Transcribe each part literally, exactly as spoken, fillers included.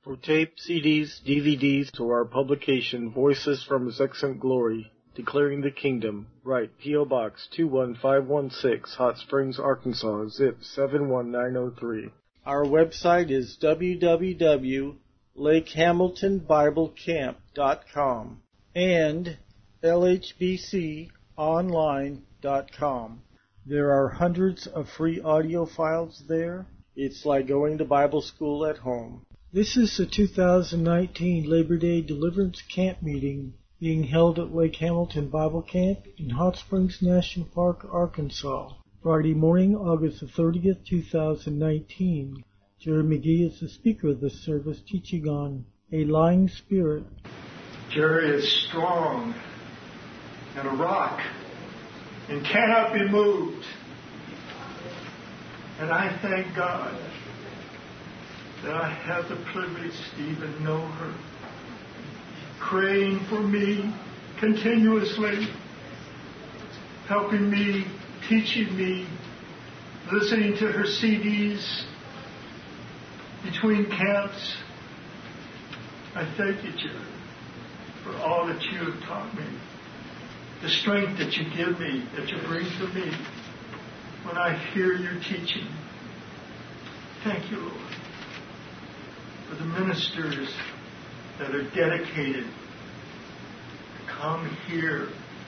For tape, C Ds, D V Ds, or our publication, Voices from His Excellent Glory, Declaring the Kingdom, write P O. Box two one five one six, Hot Springs, Arkansas, zip seven one nine zero three. Our website is w w w dot lake hamilton bible camp dot com and l h b c online dot com. There are hundreds of free audio files there. It's like going to Bible school at home. This is the two thousand nineteen Labor Day Deliverance Camp meeting being held at Lake Hamilton Bible Camp in Hot Springs National Park, Arkansas. Friday morning, August the thirtieth, two thousand nineteen. Jerry McGee is the speaker of this service, teaching on a lying spirit. Jerry is strong and a rock and cannot be moved. And I thank God that I have the privilege to even know her, praying for me continuously, helping me, teaching me, listening to her C Ds between camps. I thank you, Jerry, for all that you have taught me, the strength that you give me, that you bring to me when I hear your teaching. Thank you, Lord, for the ministers that are dedicated to come here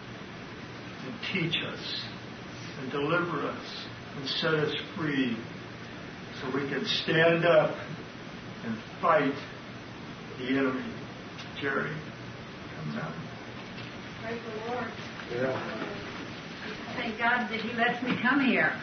and teach us and deliver us and set us free so we can stand up and fight the enemy. Jerry, come down. Praise the Lord. Yeah. Thank God that He lets me come here.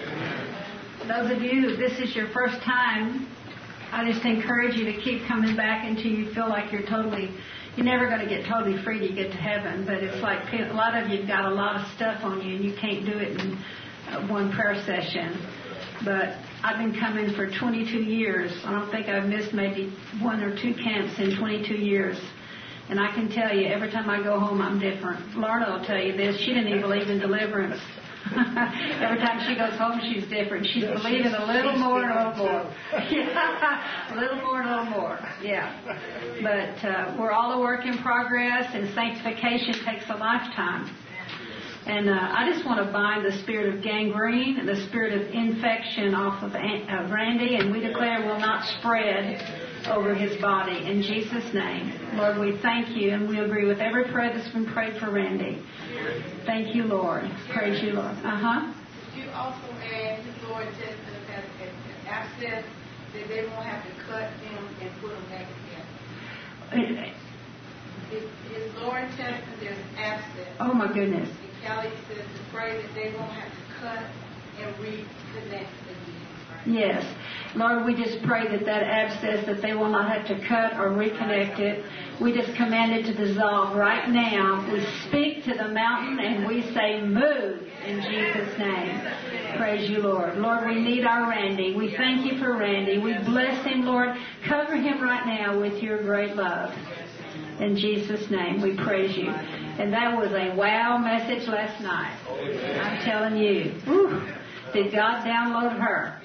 Those of you, if this is your first time, I just encourage you to keep coming back until you feel like you're totally, you're never going to get totally free to get to heaven, but it's like a lot of you have got a lot of stuff on you and you can't do it in uh, one prayer session. But I've been coming for twenty-two years. I don't think I've missed maybe one or two camps in twenty-two years. And I can tell you, every time I go home, I'm different. Lorna will tell you this. She didn't even believe in deliverance. Every time she goes home, she's different. She's yeah, believing she's, a little more and a little more. Yeah, a little more and a little more. Yeah. But uh, we're all a work in progress, and sanctification takes a lifetime. And uh, I just want to bind the spirit of gangrene and the spirit of infection off of uh, Randy, and we declare will not spread over his body. In Jesus' name. Lord, we thank you, and we agree with every prayer that's been prayed for Randy. Thank you, Lord. Praise you, Lord. Uh-huh. Did you also add his Lord Testament that access that they won't have to cut them and put them back together? His, his Lord Testament, there's access. Oh, my goodness. And Kelly says to pray that they won't have to cut and reconnect again. Right? Yes. Lord, we just pray that that abscess, that they will not have to cut or reconnect it. We just command it to dissolve right now. We speak to the mountain and we say, move in Jesus' name. Praise you, Lord. Lord, we need our Randy. We thank you for Randy. We bless him, Lord. Cover him right now with your great love. In Jesus' name, we praise you. And that was a wow message last night. I'm telling you. Whew. Did God download her?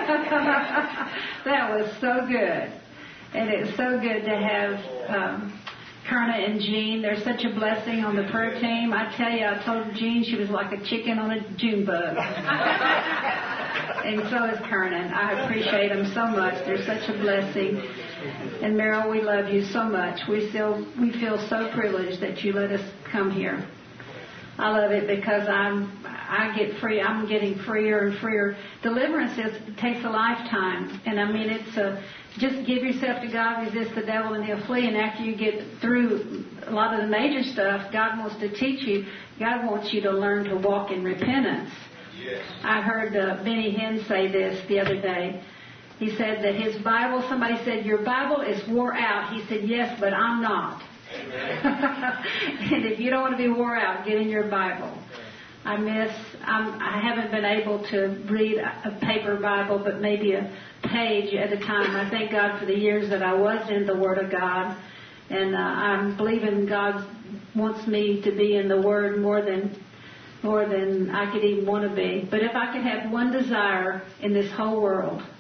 That was so good. And it's so good to have um, Kerna and Jean. They're such a blessing on the prayer team. I tell you, I told Jean she was like a chicken on a June bug. And so is Kerna. I appreciate them so much. They're such a blessing. And Meryl, we love you so much. We still we feel so privileged that you let us come here. I love it because I'm I get free. I'm getting freer and freer. Deliverance is, it takes a lifetime, and I mean it's a just give yourself to God, resist the devil, and he'll flee. And after you get through a lot of the major stuff, God wants to teach you. God wants you to learn to walk in repentance. Yes. I heard uh, Benny Hinn say this the other day. He said that his Bible. Somebody said your Bible is wore out. He said yes, but I'm not. And if you don't want to be wore out, get in your Bible. I miss, I'm, I haven't been able to read a paper Bible, but maybe a page at a time. I thank God for the years that I was in the Word of God. And uh, I'm believing God wants me to be in the Word more than more than I could even want to be. But if I could have one desire in this whole world,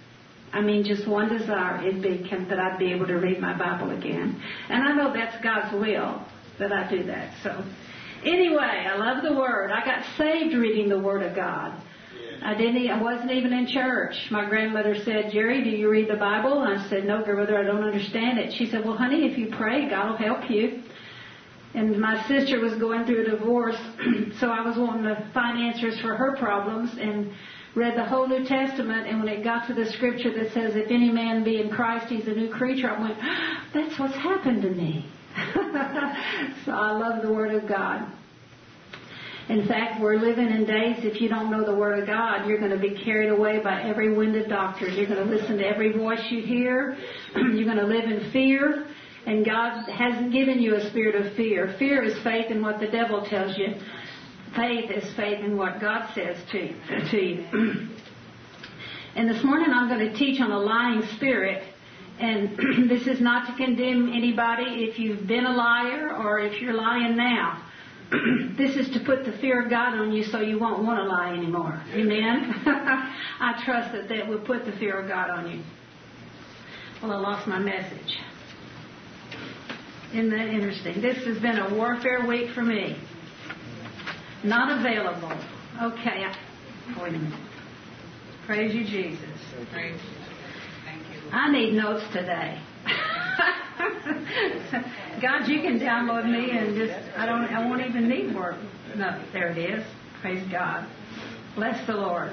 I mean, just one desire, it'd be can, that I'd be able to read my Bible again. And I know that's God's will that I do that. So, anyway, I love the Word. I got saved reading the Word of God. I didn't. I wasn't even in church. My grandmother said, "Jerry, do you read the Bible?" And I said, "No, grandmother, I don't understand it." She said, "Well, honey, if you pray, God will help you." And my sister was going through a divorce, so I was wanting to find answers for her problems and read the whole New Testament. And when it got to the scripture that says, "If any man be in Christ, he's a new creature," I went, "That's what's happened to me." So I love the Word of God. In fact, we're living in days, if you don't know the Word of God, you're going to be carried away by every wind of doctrine. You're going to listen to every voice you hear. You're going to live in fear. And God hasn't given you a spirit of fear. Fear is faith in what the devil tells you. Faith is faith in what God says to, to you. And this morning I'm going to teach on a lying spirit. And this is not to condemn anybody if you've been a liar or if you're lying now. This is to put the fear of God on you so you won't want to lie anymore. Amen? I trust that that will put the fear of God on you. Well, I lost my message. Isn't that interesting? This has been a warfare week for me. Not available. Okay. Wait a minute. Praise you, Jesus. Praise you. Thank you. I need notes today. God, you can download me and just, I don't, I won't even need work. No, there it is. Praise God. Bless the Lord.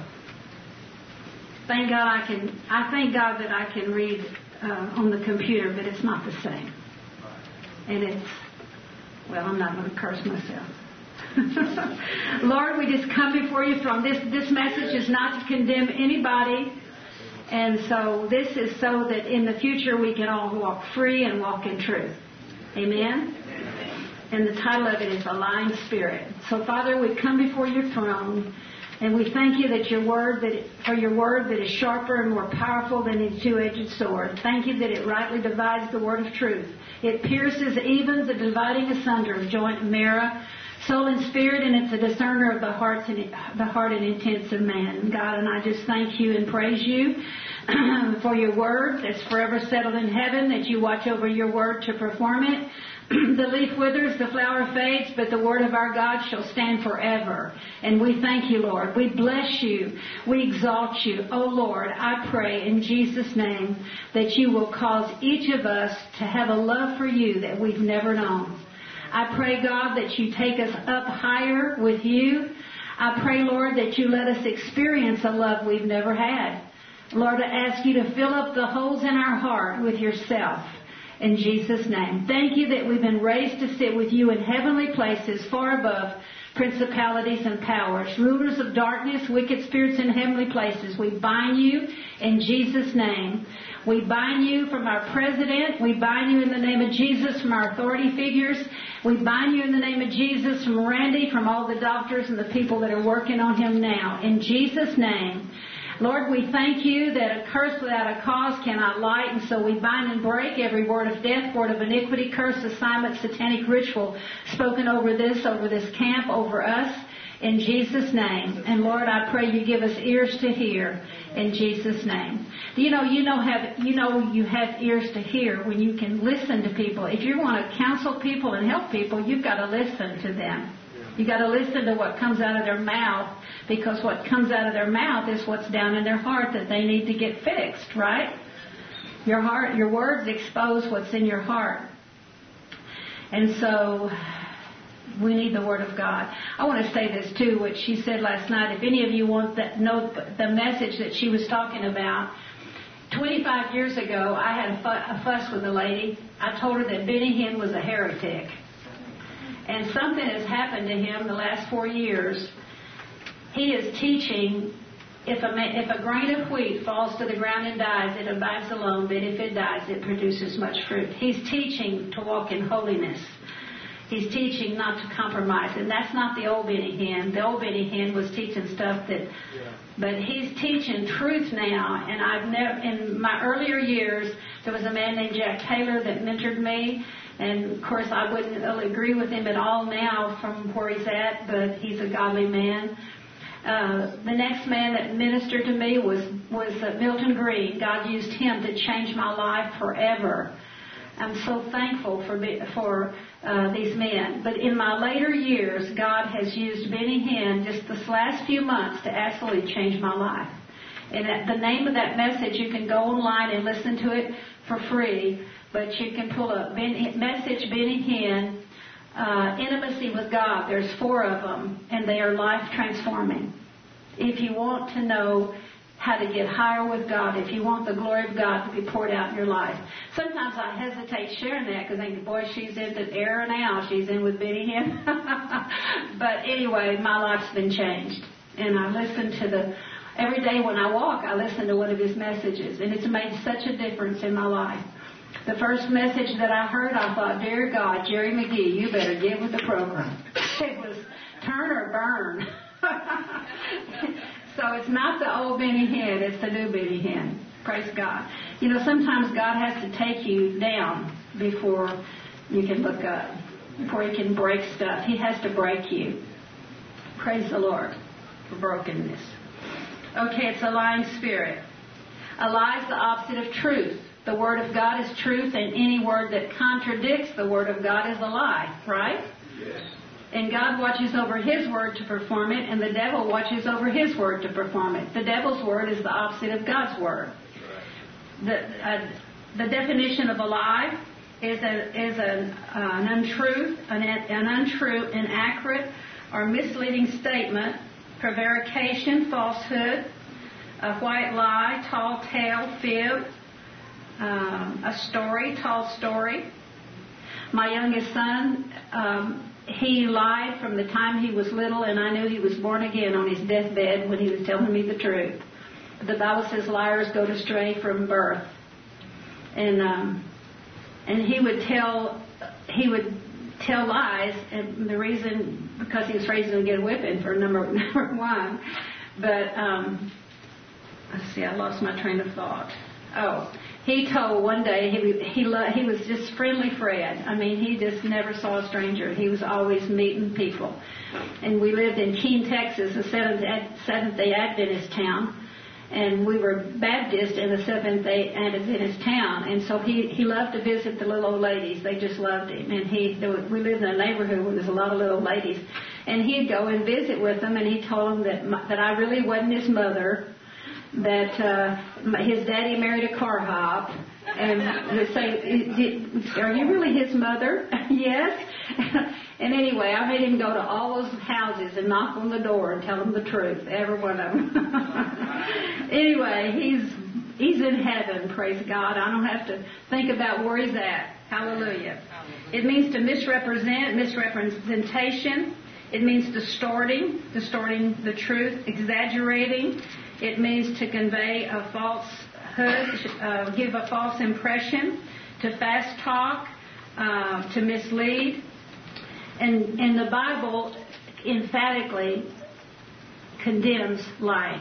Thank God I can, I thank God that I can read uh, on the computer, but it's not the same. And it's, well, I'm not going to curse myself. Lord, we just come before you from this, this message is not to condemn anybody. And so this is so that in the future we can all walk free and walk in truth. Amen? And the title of it is A Lying Spirit. So, Father, we come before your throne, and we thank you that your word, that it, for your word that is sharper and more powerful than a two-edged sword. Thank you that it rightly divides the word of truth. It pierces even the dividing asunder of joint and marrow, soul and spirit, and it's a discerner of the hearts and the heart and intents of man. God, and I just thank you and praise you for your word that's forever settled in heaven, that you watch over your word to perform it. The leaf withers, the flower fades, but the word of our God shall stand forever. And we thank you, Lord. We bless you. We exalt you. Oh, Lord, I pray in Jesus' name that you will cause each of us to have a love for you that we've never known. I pray, God, that you take us up higher with you. I pray, Lord, that you let us experience a love we've never had. Lord, I ask you to fill up the holes in our heart with yourself. In Jesus' name. Thank you that we've been raised to sit with you in heavenly places far above principalities and powers, rulers of darkness, wicked spirits in heavenly places. We bind you in Jesus' name. We bind you from our president. We bind you in the name of Jesus from our authority figures. We bind you in the name of Jesus from Randy, from all the doctors and the people that are working on him now. In Jesus' name. Lord, we thank you that a curse without a cause cannot light, and so we bind and break every word of death, word of iniquity, curse, assignment, satanic ritual spoken over this, over this camp, over us, in Jesus' name. And Lord, I pray you give us ears to hear, in Jesus' name. You know, you know, have you know, you have ears to hear when you can listen to people. If you want to counsel people and help people, you've got to listen to them. You got to listen to what comes out of their mouth, because what comes out of their mouth is what's down in their heart that they need to get fixed, right? Your heart, your words expose what's in your heart. And so we need the Word of God. I want to say this too, what she said last night. If any of you want to know the message that she was talking about, twenty-five years ago, I had a fuss with a lady. I told her that Benny Hinn was a heretic. And something has happened to him the last four years. He is teaching, if a, if a grain of wheat falls to the ground and dies, it abides alone, but if it dies, it produces much fruit. He's teaching to walk in holiness. He's teaching not to compromise. And that's not the old Benny Hinn. The old Benny Hinn was teaching stuff that... Yeah. But he's teaching truth now. And I've never... In my earlier years, there was a man named Jack Taylor that mentored me. And, of course, I wouldn't agree with him at all now from where he's at, but he's a godly man. Uh, the next man that ministered to me was, was uh, Milton Green. God used him to change my life forever. I'm so thankful for for uh, these men. But in my later years, God has used Benny Hinn just this last few months to absolutely change my life. And at the name of that message, you can go online and listen to it for free. But you can pull up Benny, message Benny Hinn, uh, Intimacy with God. There's four of them, and they are life transforming. If you want to know how to get higher with God, if you want the glory of God to be poured out in your life. Sometimes I hesitate sharing that because I think, boy, she's into error now. She's in with Benny Hinn. But anyway, my life's been changed. And I listen to the, every day when I walk, I listen to one of his messages. And it's made such a difference in my life. The first message that I heard, I thought, dear God, Jerry McGee, you better get with the program. It was turn or burn. So it's not the old Benny Hinn, it's the new Benny Hinn. Praise God. You know, sometimes God has to take you down before you can look up, before He can break stuff. He has to break you. Praise the Lord for brokenness. Okay, it's a lying spirit. A lie is the opposite of truth. The Word of God is truth, and any word that contradicts the Word of God is a lie, right? Yes. And God watches over His Word to perform it, and the devil watches over his Word to perform it. The devil's Word is the opposite of God's Word. The, uh, the definition of a lie is, a, is an, uh, an untruth, an, an untrue, inaccurate, or misleading statement, prevarication, falsehood, a white lie, tall tale, fib, um, a story, tall story. My youngest son, um, he lied from the time he was little, and I knew he was born again on his deathbed when he was telling me the truth. The Bible says liars go astray from birth. And um, and he would tell he would tell lies, and the reason, because he was afraid he was going to get a whipping for number, number one. But, um, let's see, I lost my train of thought. Oh, he told one day, he he lo- he was just friendly Fred. I mean, he just never saw a stranger. He was always meeting people. And we lived in Keene, Texas, a Seventh-day Adventist town. And we were Baptist in a Seventh-day Adventist town. And so he, he loved to visit the little old ladies. They just loved him. And he there was, we lived in a neighborhood where there's a lot of little ladies. And he'd go and visit with them, and he told them that, my, that I really wasn't his mother, that uh, his daddy married a car hop, and they say, are you really his mother? Yes. And anyway, I made him go to all those houses and knock on the door and tell them the truth, every one of them. Anyway, he's he's in heaven, praise God. I don't have to think about where he's at. Hallelujah. It means to misrepresent, misrepresentation. It means distorting, distorting the truth, exaggerating. It means to convey a falsehood, uh, give a false impression, to fast talk, uh, to mislead. And, and the Bible emphatically condemns lying.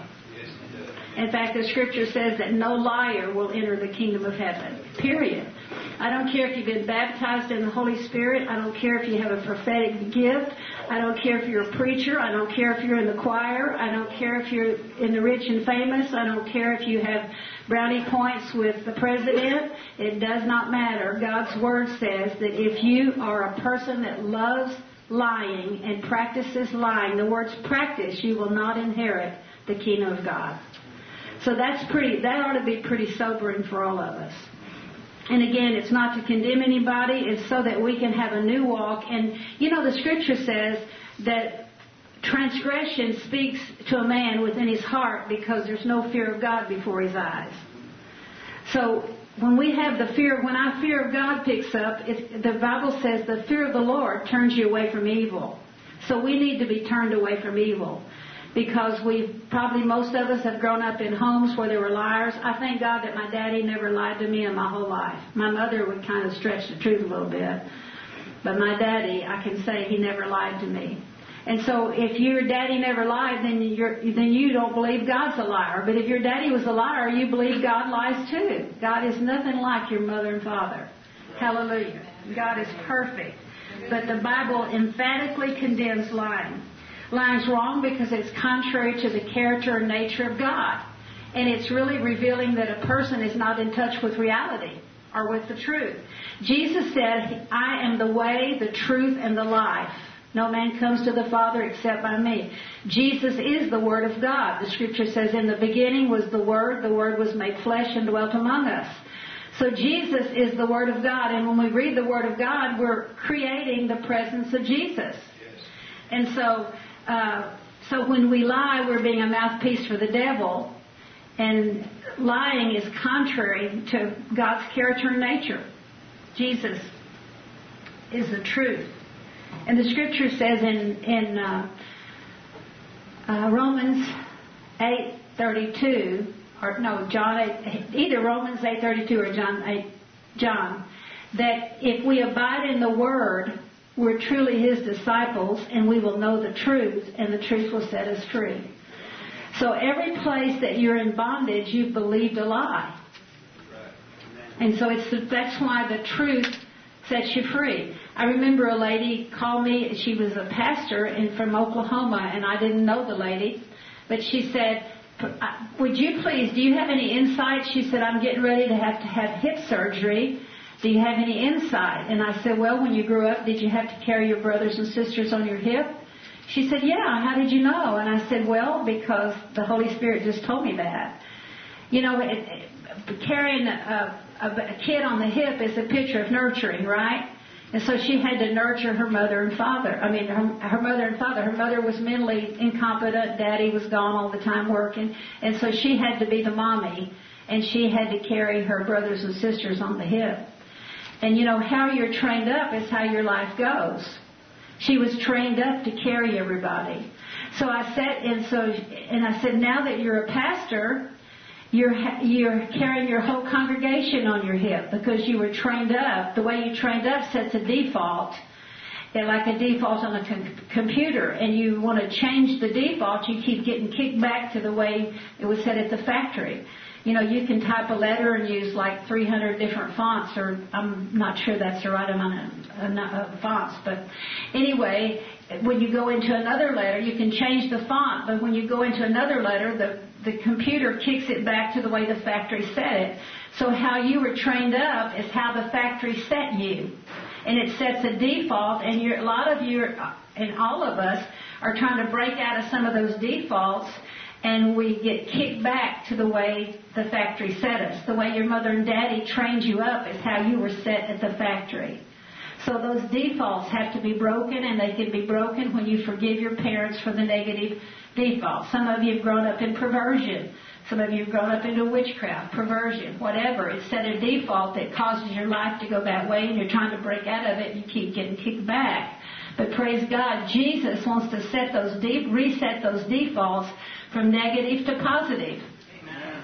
In fact, the Scripture says that no liar will enter the kingdom of heaven, period. I don't care if you've been baptized in the Holy Spirit. I don't care if you have a prophetic gift. I don't care if you're a preacher. I don't care if you're in the choir. I don't care if you're in the rich and famous. I don't care if you have brownie points with the president. It does not matter. God's Word says that if you are a person that loves lying and practices lying, the words practice, you will not inherit the kingdom of God. So that's pretty, that ought to be pretty sobering for all of us. And again, it's not to condemn anybody. It's so that we can have a new walk. And, you know, the Scripture says that transgression speaks to a man within his heart because there's no fear of God before his eyes. So when we have the fear, when our fear of God picks up, it, the Bible says the fear of the Lord turns you away from evil. So we need to be turned away from evil. Because we probably, most of us have grown up in homes where there were liars. I thank God that my daddy never lied to me in my whole life. My mother would kind of stretch the truth a little bit. But my daddy, I can say he never lied to me. And so if your daddy never lied, then you're, then you don't believe God's a liar. But if your daddy was a liar, you believe God lies too. God is nothing like your mother and father. Hallelujah. God is perfect. But the Bible emphatically condemns lying. Lying's wrong because it's contrary to the character and nature of God. And it's really revealing that a person is not in touch with reality or with the truth. Jesus said, I am the way, the truth, and the life. No man comes to the Father except by me. Jesus is the Word of God. The Scripture says, in the beginning was the Word. The Word was made flesh and dwelt among us. So Jesus is the Word of God. And when we read the Word of God, we're creating the presence of Jesus. And so, uh, so when we lie, we're being a mouthpiece for the devil. And lying is contrary to God's character and nature. Jesus is the truth. And the Scripture says in in uh, uh, Romans eight thirty-two, or no, John eight, either Romans eight thirty-two or John eight, John, that if we abide in the Word, we're truly His disciples, and we will know the truth, and the truth will set us free. So every place that you're in bondage, you've believed a lie. And so it's that's why the truth sets you free. I remember a lady called me. She was a pastor in, from Oklahoma, and I didn't know the lady. But she said, would you please, do you have any insight? She said, I'm getting ready to have to have hip surgery. Do you have any insight? And I said, well, when you grew up, did you have to carry your brothers and sisters on your hip? She said, yeah, how did you know? And I said, well, because the Holy Spirit just told me that. You know, it, it, carrying a, a, a kid on the hip is a picture of nurturing, right? And so she had to nurture her mother and father. I mean, her, her mother and father. Her mother was mentally incompetent. Daddy was gone all the time working. And so she had to be the mommy. And she had to carry her brothers and sisters on the hip. And, you know, how you're trained up is how your life goes. She was trained up to carry everybody. So I said, and so, and I said, now that you're a pastor, You're, you're carrying your whole congregation on your hip because you were trained up. The way you trained up sets a default, like a default on a com- computer. And you want to change the default, you keep getting kicked back to the way it was set at the factory. You know, you can type a letter and use like three hundred different fonts, or I'm not sure that's the right amount of, of fonts. But anyway, when you go into another letter, you can change the font. But when you go into another letter, the the computer kicks it back to the way the factory set it. So how you were trained up is how the factory set you. And it sets a default, and you're, a lot of you, and all of us, are trying to break out of some of those defaults, and we get kicked back to the way the factory set us. The way your mother and daddy trained you up is how you were set at the factory. So those defaults have to be broken, and they can be broken when you forgive your parents for the negative default. Some of you have grown up in perversion. Some of you have grown up into witchcraft, perversion, whatever. It's set a default that causes your life to go that way, and you're trying to break out of it, and you keep getting kicked back. But praise God, Jesus wants to set those deep, reset those defaults from negative to positive. Amen.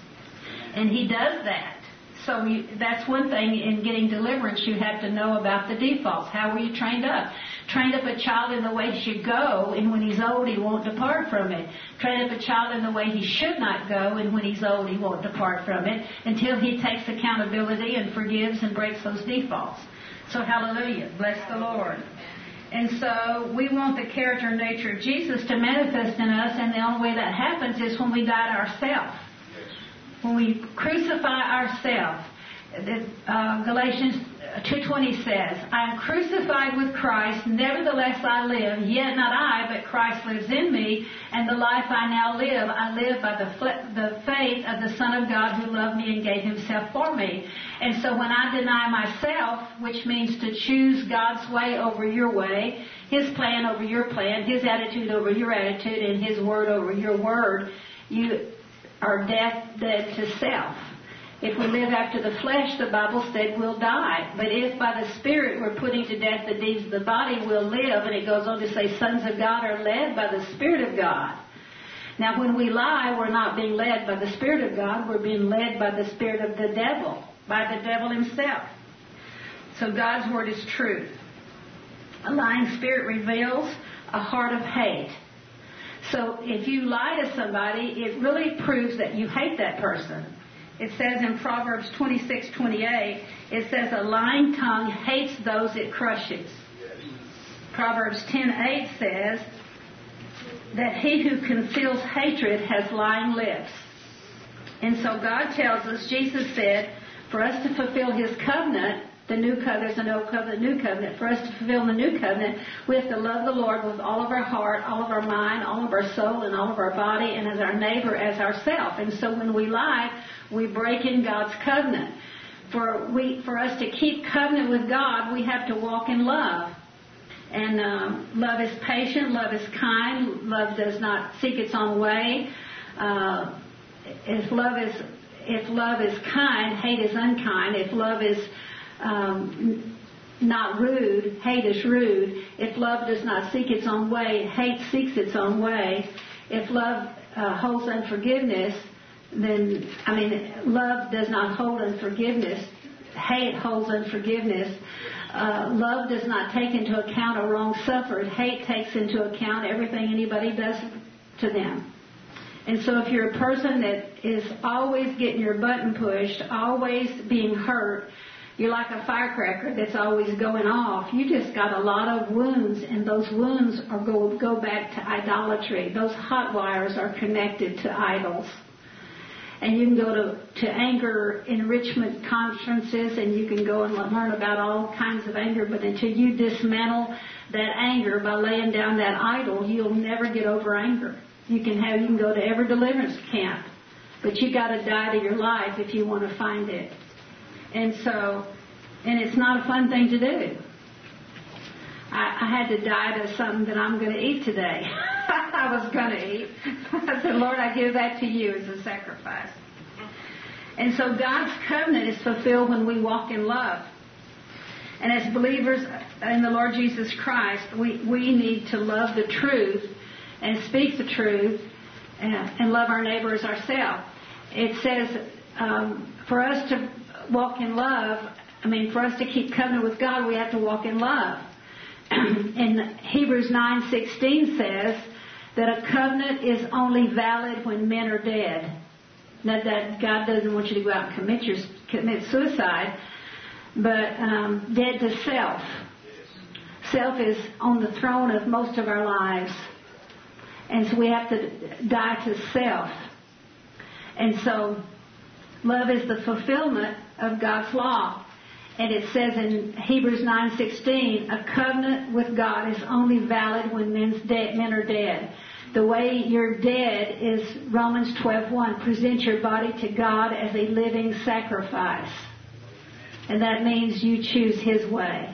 And He does that. So you, that's one thing in getting deliverance. You have to know about the defaults. How were you trained up? Train up a child in the way he should go, and when he's old, he won't depart from it. Train up a child in the way he should not go, and when he's old, he won't depart from it until he takes accountability and forgives and breaks those defaults. So hallelujah. Bless the Lord. And so we want the character and nature of Jesus to manifest in us, and the only way that happens is when we die to ourselves. When we crucify ourselves. Uh, Galatians two twenty says, I am crucified with Christ, nevertheless I live, yet not I, but Christ lives in me, and the life I now live, I live by the, fle- the faith of the Son of God who loved me and gave Himself for me. And so when I deny myself, which means to choose God's way over your way, His plan over your plan, His attitude over your attitude, and His word over your word, you are dead, dead to self. If we live after the flesh, the Bible said we'll die. But if by the Spirit we're putting to death the deeds of the body, we'll live. And it goes on to say sons of God are led by the Spirit of God. Now when we lie, we're not being led by the Spirit of God. We're being led by the spirit of the devil, by the devil himself. So God's word is truth. A lying spirit reveals a heart of hate. So if you lie to somebody, it really proves that you hate that person. It says in Proverbs twenty-six twenty-eight, it says, a lying tongue hates those it crushes. Proverbs ten eight says, that he who conceals hatred has lying lips. And so God tells us, Jesus said, for us to fulfill his covenant, the new covenant, there's an old covenant, new covenant, for us to fulfill the new covenant, we have to love the Lord with all of our heart, all of our mind, all of our soul, and all of our body, and as our neighbor as ourself. And so when we lie, we break in God's covenant. For we, for us to keep covenant with God, we have to walk in love. And um, love is patient, love is kind, love does not seek its own way. Uh, if love is if love is kind, hate is unkind. If love is um, not rude, hate is rude. If love does not seek its own way, hate seeks its own way. If love uh, holds unforgiveness, then, I mean, love does not hold unforgiveness. Hate holds unforgiveness. Uh, love does not take into account a wrong suffered. Hate takes into account everything anybody does to them. And so if you're a person that is always getting your button pushed, always being hurt, you're like a firecracker that's always going off. You just got a lot of wounds, and those wounds are go, go back to idolatry. Those hot wires are connected to idols. And you can go to, to anger enrichment conferences, and you can go and learn about all kinds of anger, but until you dismantle that anger by laying down that idol, you'll never get over anger. You can have you can go to every deliverance camp, but you got to die to your life if you want to find it. And so, and it's not a fun thing to do. I, I had to die to something that I'm going to eat today. I was going to eat. I said, Lord, I give that to you as a sacrifice. And so God's covenant is fulfilled when we walk in love. And as believers in the Lord Jesus Christ, we, we need to love the truth and speak the truth and, and love our neighbor as ourselves. It says um, for us to walk in love, I mean, for us to keep covenant with God, we have to walk in love. And Hebrews nine sixteen says that a covenant is only valid when men are dead. Not that God doesn't want you to go out and commit your, commit suicide, but um, dead to self. Self is on the throne of most of our lives. And so we have to die to self. And so love is the fulfillment of God's law. And it says in Hebrews nine sixteen, a covenant with God is only valid when men's de- men are dead. The way you're dead is Romans twelve one. Present your body to God as a living sacrifice. And that means you choose His way.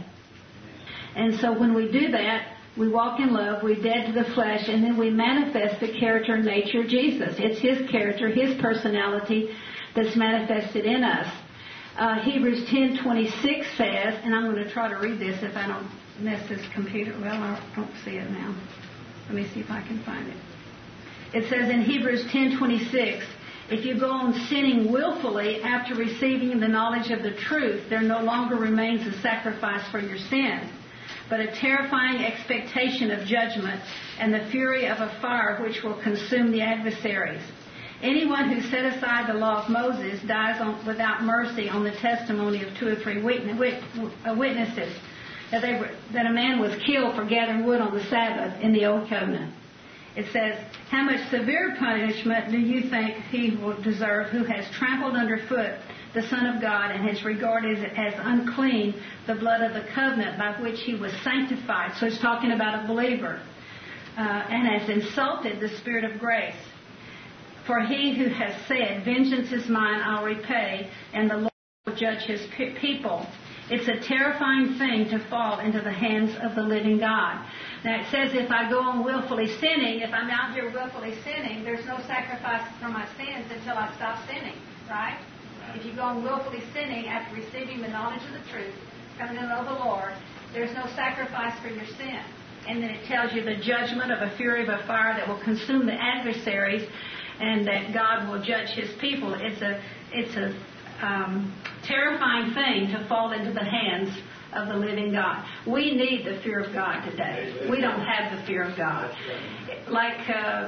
And so when we do that, we walk in love, we're dead to the flesh, and then we manifest the character and nature of Jesus. It's His character, His personality that's manifested in us. Uh, Hebrews ten twenty-six says, and I'm going to try to read this if I don't mess this computer. Well, I don't see it now. Let me see if I can find it. It says in Hebrews ten twenty-six, if you go on sinning willfully after receiving the knowledge of the truth, there no longer remains a sacrifice for your sin, but a terrifying expectation of judgment and the fury of a fire which will consume the adversaries. Anyone who set aside the law of Moses dies on, without mercy on the testimony of two or three witness, witnesses. That, they were, that a man was killed for gathering wood on the Sabbath in the Old Covenant. It says, how much severe punishment do you think he will deserve who has trampled underfoot the Son of God and has regarded as unclean the blood of the covenant by which he was sanctified? So it's talking about a believer. Uh, and has insulted the Spirit of grace. For he who has said, vengeance is mine, I'll repay, and the Lord will judge his pe- people. It's a terrifying thing to fall into the hands of the living God. Now it says if I go on willfully sinning, if I'm out here willfully sinning, there's no sacrifice for my sins until I stop sinning, right? If you go on willfully sinning after receiving the knowledge of the truth, coming to know the Lord, there's no sacrifice for your sin. And then it tells you the judgment of a fury of a fire that will consume the adversaries, and that God will judge His people. It's a it's a um, terrifying thing to fall into the hands of the living God. We need the fear of God today. We don't have the fear of God. Like uh,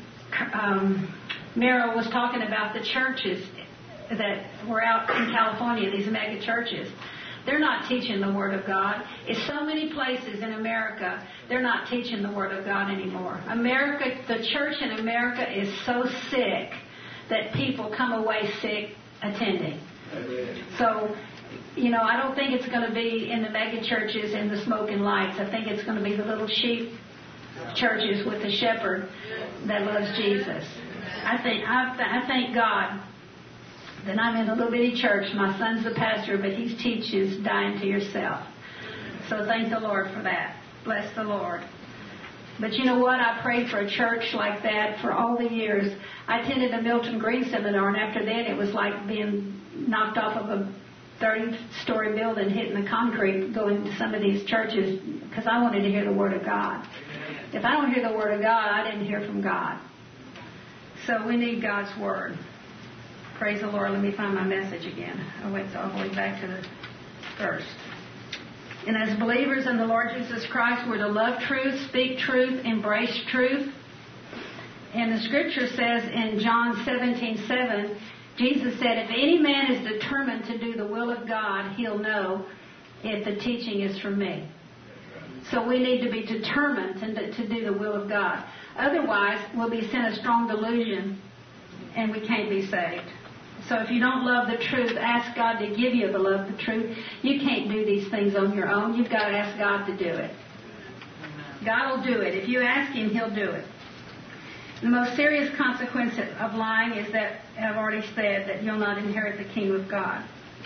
um, Meryl was talking about the churches that were out in California, these mega churches. They're not teaching the Word of God. It's so many places in America, they're not teaching the Word of God anymore. America, the church in America is so sick that people come away sick attending. So, you know, I don't think it's going to be in the mega churches and the smoking lights. I think it's going to be the little sheep churches with the shepherd that loves Jesus. I think I, I thank God that I'm in a little bitty church. My son's the pastor, but he teaches dying to yourself. So thank the Lord for that. Bless the Lord. But you know what? I prayed for a church like that for all the years. I attended a Milton Green seminar, and after that it was like being knocked off of a thirty-story building, hitting the concrete, going to some of these churches, because I wanted to hear the Word of God. If I don't hear the Word of God, I didn't hear from God. So we need God's Word. Praise the Lord. Let me find my message again. I went all the way back to the first. And as believers in the Lord Jesus Christ, we're to love truth, speak truth, embrace truth. And the Scripture says in John seventeen seven, Jesus said, if any man is determined to do the will of God, he'll know if the teaching is from me. So we need to be determined to, to do the will of God. Otherwise, we'll be sent a strong delusion and we can't be saved. So if you don't love the truth, ask God to give you the love of the truth. You can't do these things on your own. You've got to ask God to do it. God will do it. If you ask Him, He'll do it. The most serious consequence of lying is that, I've already said, that you'll not inherit the kingdom of God.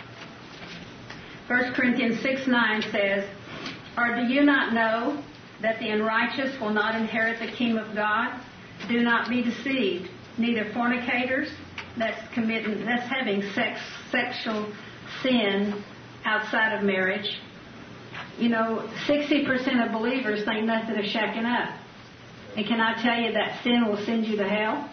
First Corinthians six nine says, or do you not know that the unrighteous will not inherit the kingdom of God? Do not be deceived. Neither fornicators, that's committing, that's having sex, sexual sin outside of marriage. You know, sixty percent of believers think nothing of shacking up. And can I tell you that sin will send you to hell?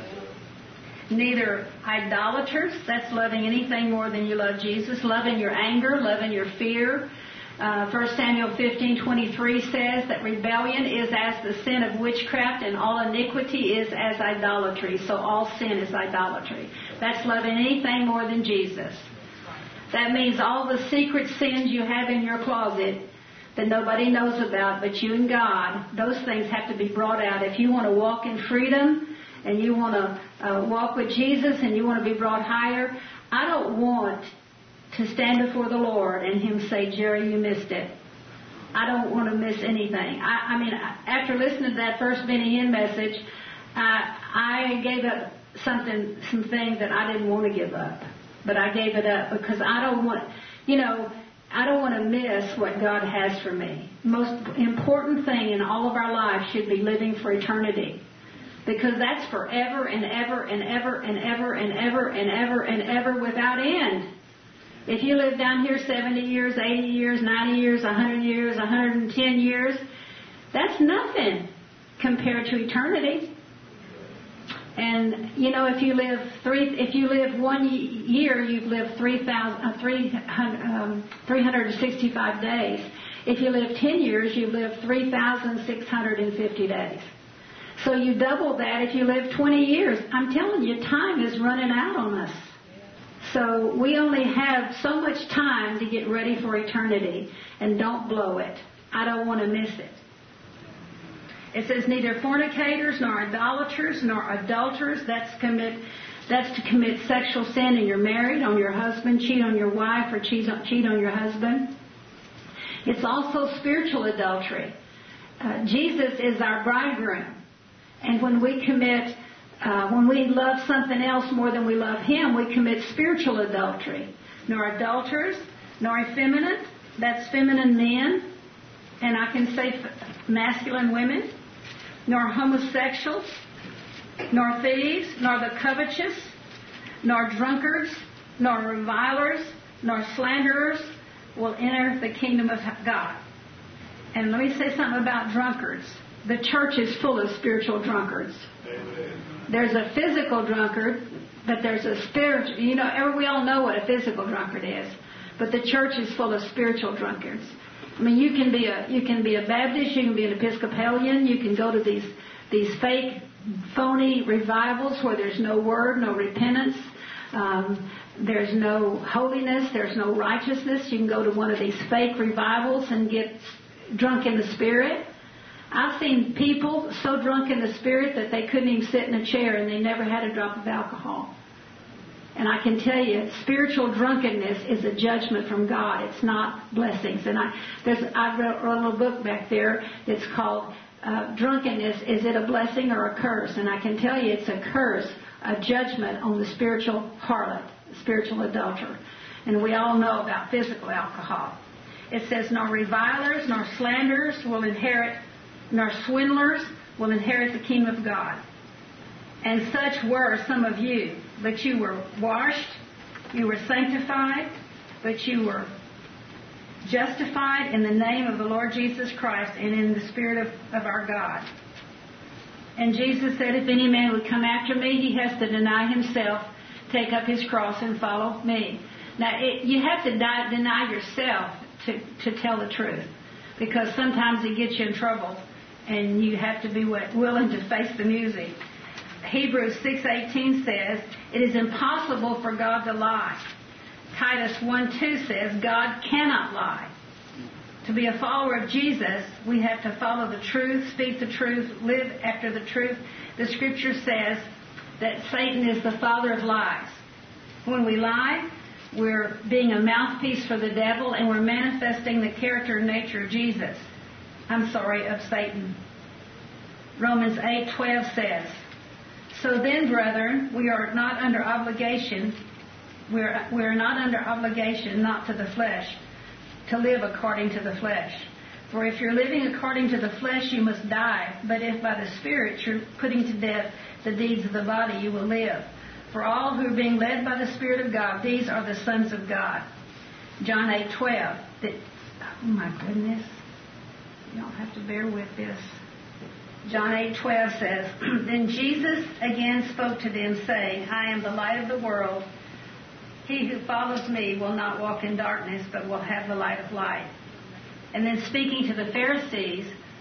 Neither idolaters, that's loving anything more than you love Jesus, loving your anger, loving your fear. Uh, First Samuel fifteen twenty-three says that rebellion is as the sin of witchcraft and all iniquity is as idolatry. So all sin is idolatry. That's loving anything more than Jesus. That means all the secret sins you have in your closet that nobody knows about but you and God, those things have to be brought out. If you want to walk in freedom and you want to uh, walk with Jesus and you want to be brought higher, I don't want to stand before the Lord and Him say, Jerry, you missed it. I don't want to miss anything. I, I mean, after listening to that first Benny Hinn message, I, I gave up something, some things that I didn't want to give up. But I gave it up because I don't want, you know, I don't want to miss what God has for me. The most important thing in all of our lives should be living for eternity. Because that's forever and ever and ever and ever and ever and ever and ever without end. If you live down here seventy years, eighty years, ninety years, one hundred years, one hundred ten years, that's nothing compared to eternity. And you know, if you live three, if you live one year, you've lived three thousand, uh, three hundred, um, three hundred sixty-five days. If you live ten years, you've lived three thousand six hundred fifty days. So you double that if you live twenty years. I'm telling you, time is running out on us. So we only have so much time to get ready for eternity, and don't blow it. I don't want to miss it. It says neither fornicators, nor idolaters, nor adulterers. That's commit. That's to commit sexual sin and you're married, on your husband, cheat on your wife, or cheat on, cheat on your husband. It's also spiritual adultery. Uh, Jesus is our bridegroom. And when we commit, uh, when we love something else more than we love Him, we commit spiritual adultery. Nor adulterers, nor effeminate, that's feminine men, and I can say masculine women, nor homosexuals, nor thieves, nor the covetous, nor drunkards, nor revilers, nor slanderers will enter the kingdom of God. And let me say something about drunkards. The church is full of spiritual drunkards. Amen. There's a physical drunkard, but there's a spiritual, you know, we all know what a physical drunkard is. But the church is full of spiritual drunkards. I mean, you can be a you can be a Baptist, you can be an Episcopalian, you can go to these these fake, phony revivals where there's no word, no repentance. Um, there's no holiness. There's no righteousness. You can go to one of these fake revivals and get drunk in the Spirit. I've seen people so drunk in the Spirit that they couldn't even sit in a chair and they never had a drop of alcohol. And I can tell you, spiritual drunkenness is a judgment from God. It's not blessings. And I there's I wrote a little book back there that's called uh, Drunkenness, Is It a Blessing or a Curse? And I can tell you it's a curse, a judgment on the spiritual harlot, spiritual adulterer. And we all know about physical alcohol. It says, nor revilers, nor slanderers will inherit, nor swindlers will inherit the kingdom of God. And such were some of you. But you were washed, you were sanctified, but you were justified in the name of the Lord Jesus Christ and in the Spirit of, of our God. And Jesus said, if any man would come after me, he has to deny himself, take up his cross, and follow me. Now, it, you have to die, deny yourself to, to tell the truth, because sometimes it gets you in trouble, and you have to be willing to face the music. Hebrews six eighteen says, it is impossible for God to lie. Titus one two says, God cannot lie. To be a follower of Jesus, we have to follow the truth, speak the truth, live after the truth. The Scripture says that Satan is the father of lies. When we lie, we're being a mouthpiece for the devil, and we're manifesting the character and nature of Jesus. I'm sorry, of Satan. Romans eight twelve says, so then, brethren, we are not under obligation, we're, we're not under obligation, not to the flesh, to live according to the flesh. For if you're living according to the flesh, you must die. But if by the Spirit you're putting to death the deeds of the body, you will live. For all who are being led by the Spirit of God, these are the sons of God. John eight twelve. That, oh my goodness. You don't have to bear with this. John eight twelve says, then Jesus again spoke to them, saying, I am the light of the world. He who follows me will not walk in darkness, but will have the light of life. And then speaking to the Pharisees,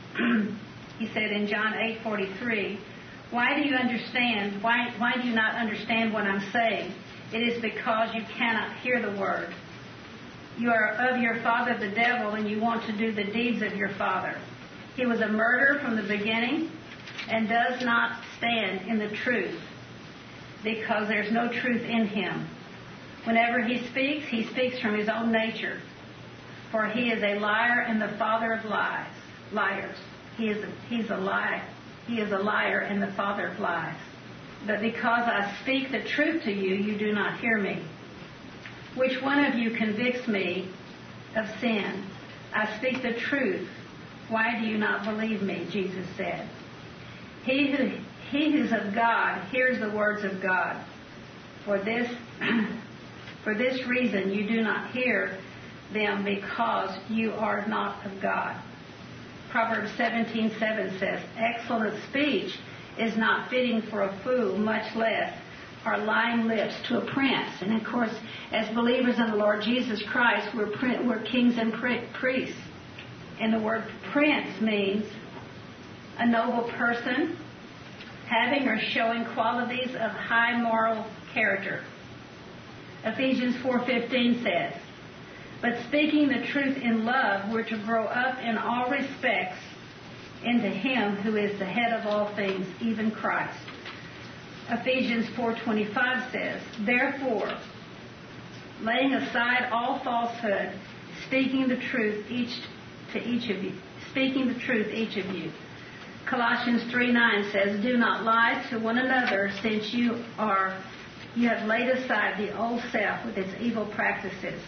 he said in John eight forty-three, why do you understand, why, why do you not understand what I'm saying? It is because you cannot hear the word. You are of your father the devil, and you want to do the deeds of your father. He was a murderer from the beginning and does not stand in the truth because there's no truth in him. Whenever he speaks, he speaks from his own nature, for he is a liar and the father of lies. Liars. He is a, he's a lie. He is a liar and the father of lies. But because I speak the truth to you, you do not hear me. Which one of you convicts me of sin? I speak the truth. Why do you not believe me? Jesus said. He who he who's of God hears the words of God. For this for this reason you do not hear them, because you are not of God. Proverbs seventeen seven says, excellent speech is not fitting for a fool, much less are lying lips to a prince. And of course, as believers in the Lord Jesus Christ, we're we're kings and priests. And the word prince means a noble person having or showing qualities of high moral character. Ephesians four fifteen says, but speaking the truth in love, we're to grow up in all respects into him who is the head of all things, even Christ. Ephesians four twenty-five says, therefore, laying aside all falsehood, speaking the truth each to each of you, speaking the truth each of you. Colossians three nine says, do not lie to one another, since you are you have laid aside the old self with its evil practices.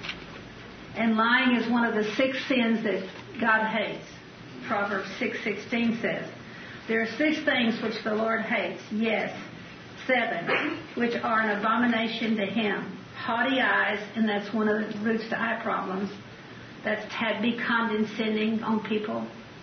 And lying is one of the six sins that God hates. Proverbs six sixteen says, there are six things which the Lord hates, yes, seven, which are an abomination to him. Haughty eyes, and that's one of the roots to eye problems. That's had be condescending on people.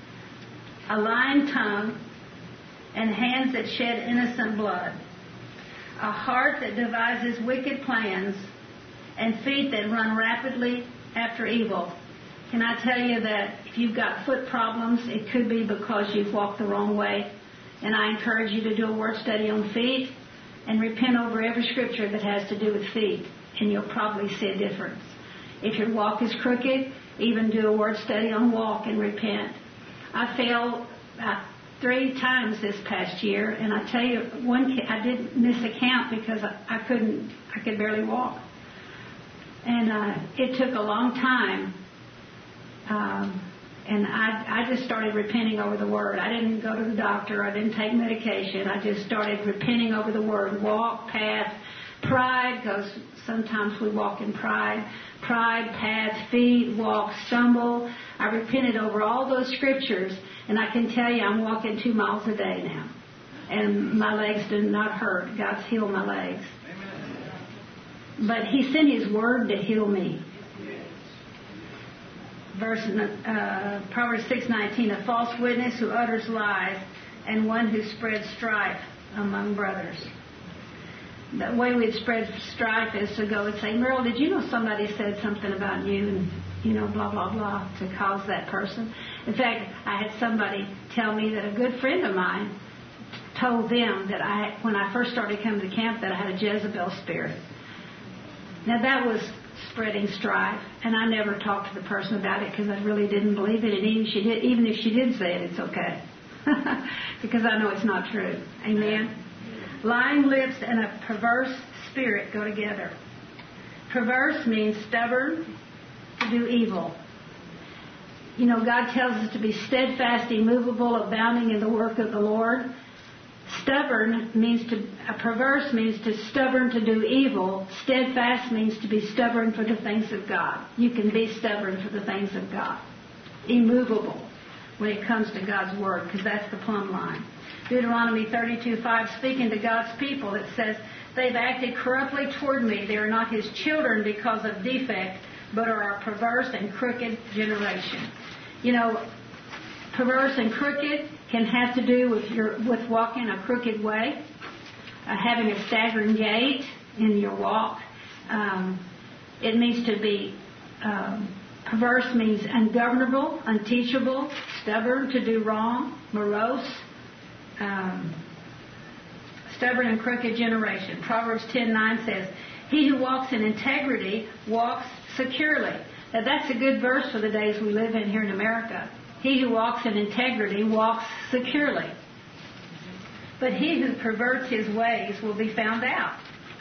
A lying tongue, and hands that shed innocent blood. A heart that devises wicked plans, and feet that run rapidly after evil. Can I tell you that if you've got foot problems, it could be because you've walked the wrong way. And I encourage you to do a word study on feet. and repent over every scripture that has to do with feet, and you'll probably see a difference. If your walk is crooked, even do a word study on walk and repent. I fell about three times this past year, and I tell you, one I did miss a count because I, I couldn't, I could barely walk. And uh, it took a long time, um, and I, I just started repenting over the Word. I didn't go to the doctor. I didn't take medication. I just started repenting over the Word. Walk, path, pride, because sometimes we walk in pride. Pride, path, feet, walk, stumble. I repented over all those scriptures, and I can tell you I'm walking two miles a day now. And my legs do not hurt. God's healed my legs. But He sent His Word to heal me. Verse uh, Proverbs six nineteen, a false witness who utters lies, and one who spreads strife among brothers. The way we'd spread strife is to go and say, Merle, did you know somebody said something about you, and, you know, blah, blah, blah, to cause that person? In fact, I had somebody tell me that a good friend of mine told them that I, when I first started coming to camp, that I had a Jezebel spirit. Now, that was spreading strife, and I never talked to the person about it because I really didn't believe it, and even, she did, even if she did say it, it's okay, because I know it's not true. Amen? Lying lips and a perverse spirit go together. Perverse means stubborn, to do evil. You know, God tells us to be steadfast, immovable, abounding in the work of the Lord. Stubborn means to, a perverse means to stubborn to do evil. Steadfast means to be stubborn for the things of God. You can be stubborn for the things of God. Immovable when it comes to God's Word, because that's the plumb line. Deuteronomy thirty-two five, speaking to God's people, it says, they've acted corruptly toward me. They are not His children because of defect, but are a perverse and crooked generation. You know, perverse and crooked can have to do with your with walking a crooked way, uh, having a staggering gait in your walk. Um, it means to be um, perverse means ungovernable, unteachable, stubborn, to do wrong, morose. Um, stubborn and crooked generation. Proverbs ten nine says, he who walks in integrity walks securely. Now that's a good verse for the days we live in here in America. He who walks in integrity walks securely. But he who perverts his ways will be found out.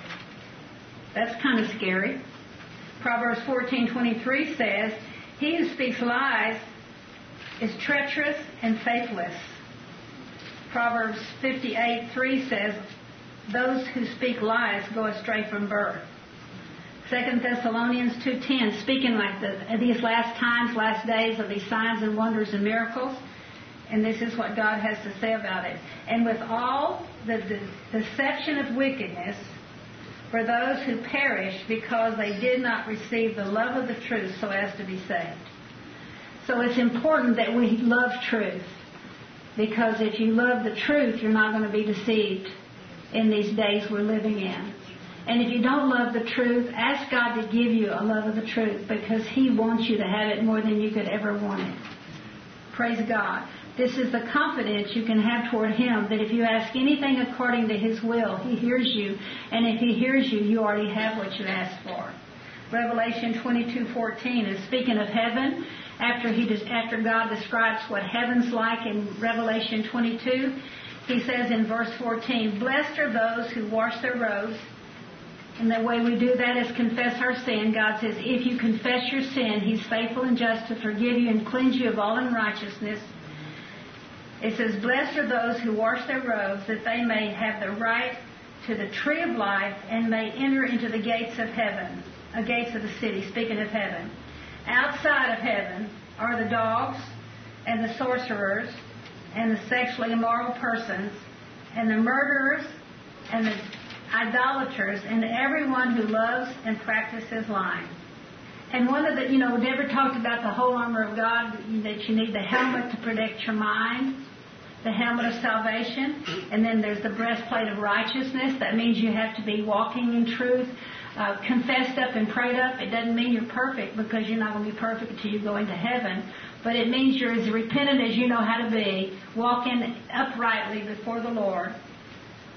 That's kind of scary. Proverbs fourteen twenty-three says, he who speaks lies is treacherous and faithless. Proverbs fifty-eight three says, those who speak lies go astray from birth. Second Thessalonians two ten, speaking like the, these last times, last days of these signs and wonders and miracles. And this is what God has to say about it. And with all the, the deception of wickedness, for those who perish because they did not receive the love of the truth so as to be saved. So it's important that we love truth. Because if you love the truth, you're not going to be deceived in these days we're living in. And if you don't love the truth, ask God to give you a love of the truth, because He wants you to have it more than you could ever want it. Praise God. This is the confidence you can have toward Him, that if you ask anything according to His will, He hears you. And if He hears you, you already have what you asked for. Revelation twenty-two fourteen is speaking of heaven. After he does, after God describes what heaven's like in Revelation twenty-two, He says in verse fourteen, blessed are those who wash their robes. And the way we do that is confess our sin. God says, if you confess your sin, He's faithful and just to forgive you and cleanse you of all unrighteousness. It says, blessed are those who wash their robes, that they may have the right to the tree of life and may enter into the gates of heaven, uh, gates of the city, speaking of heaven. Outside of heaven are the dogs and the sorcerers and the sexually immoral persons and the murderers and the idolaters and everyone who loves and practices lying. And one of the, you know, we never talked about the whole armor of God, that you need the helmet to protect your mind, the helmet of salvation, and then there's the breastplate of righteousness. That means you have to be walking in truth, uh, confessed up and prayed up. It doesn't mean you're perfect, because you're not going to be perfect until you go into heaven. But it means you're as repentant as you know how to be, walking uprightly before the Lord.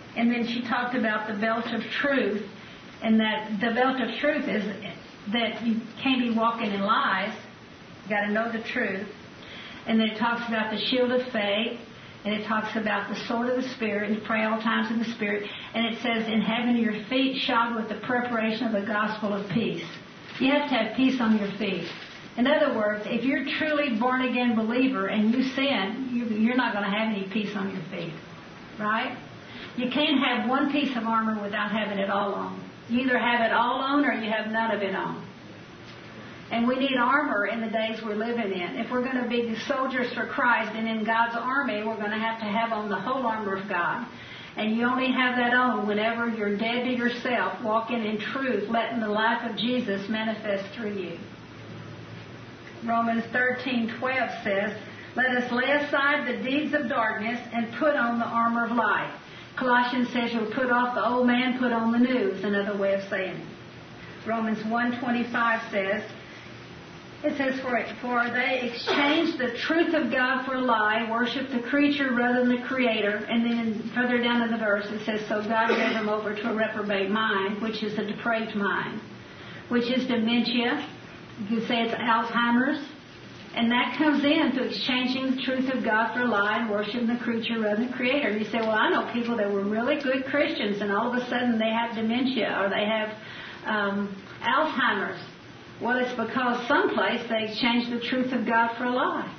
And then she talked about the belt of truth, and that the belt of truth is that you can't be walking in lies. You got to know the truth. And then it talks about the shield of faith, and it talks about the sword of the Spirit, and to pray all times in the Spirit. And it says, in having your feet shod with the preparation of the gospel of peace. You have to have peace on your feet. In other words, if you're truly born-again believer and you sin, you, you're not going to have any peace on your feet. Right? You can't have one piece of armor without having it all on. You either have it all on or you have none of it on. And we need armor in the days we're living in. If we're going to be soldiers for Christ and in God's army, we're going to have to have on the whole armor of God. And you only have that on whenever you're dead to yourself, walking in truth, letting the life of Jesus manifest through you. Romans thirteen twelve says, let us lay aside the deeds of darkness and put on the armor of light. Colossians says you'll put off the old man, put on the new, is another way of saying it. Romans one twenty-five says, it says, for, for they exchanged the truth of God for a lie, worshiped the creature rather than the Creator. And then further down in the verse it says, so God gave them over to a reprobate mind, which is a depraved mind, which is dementia. You could say it's Alzheimer's. And that comes in through exchanging the truth of God for a lie and worshiping the creature rather than the Creator. And you say, well, I know people that were really good Christians and all of a sudden they have dementia or they have um, Alzheimer's. Well, it's because someplace they exchanged the truth of God for a lie.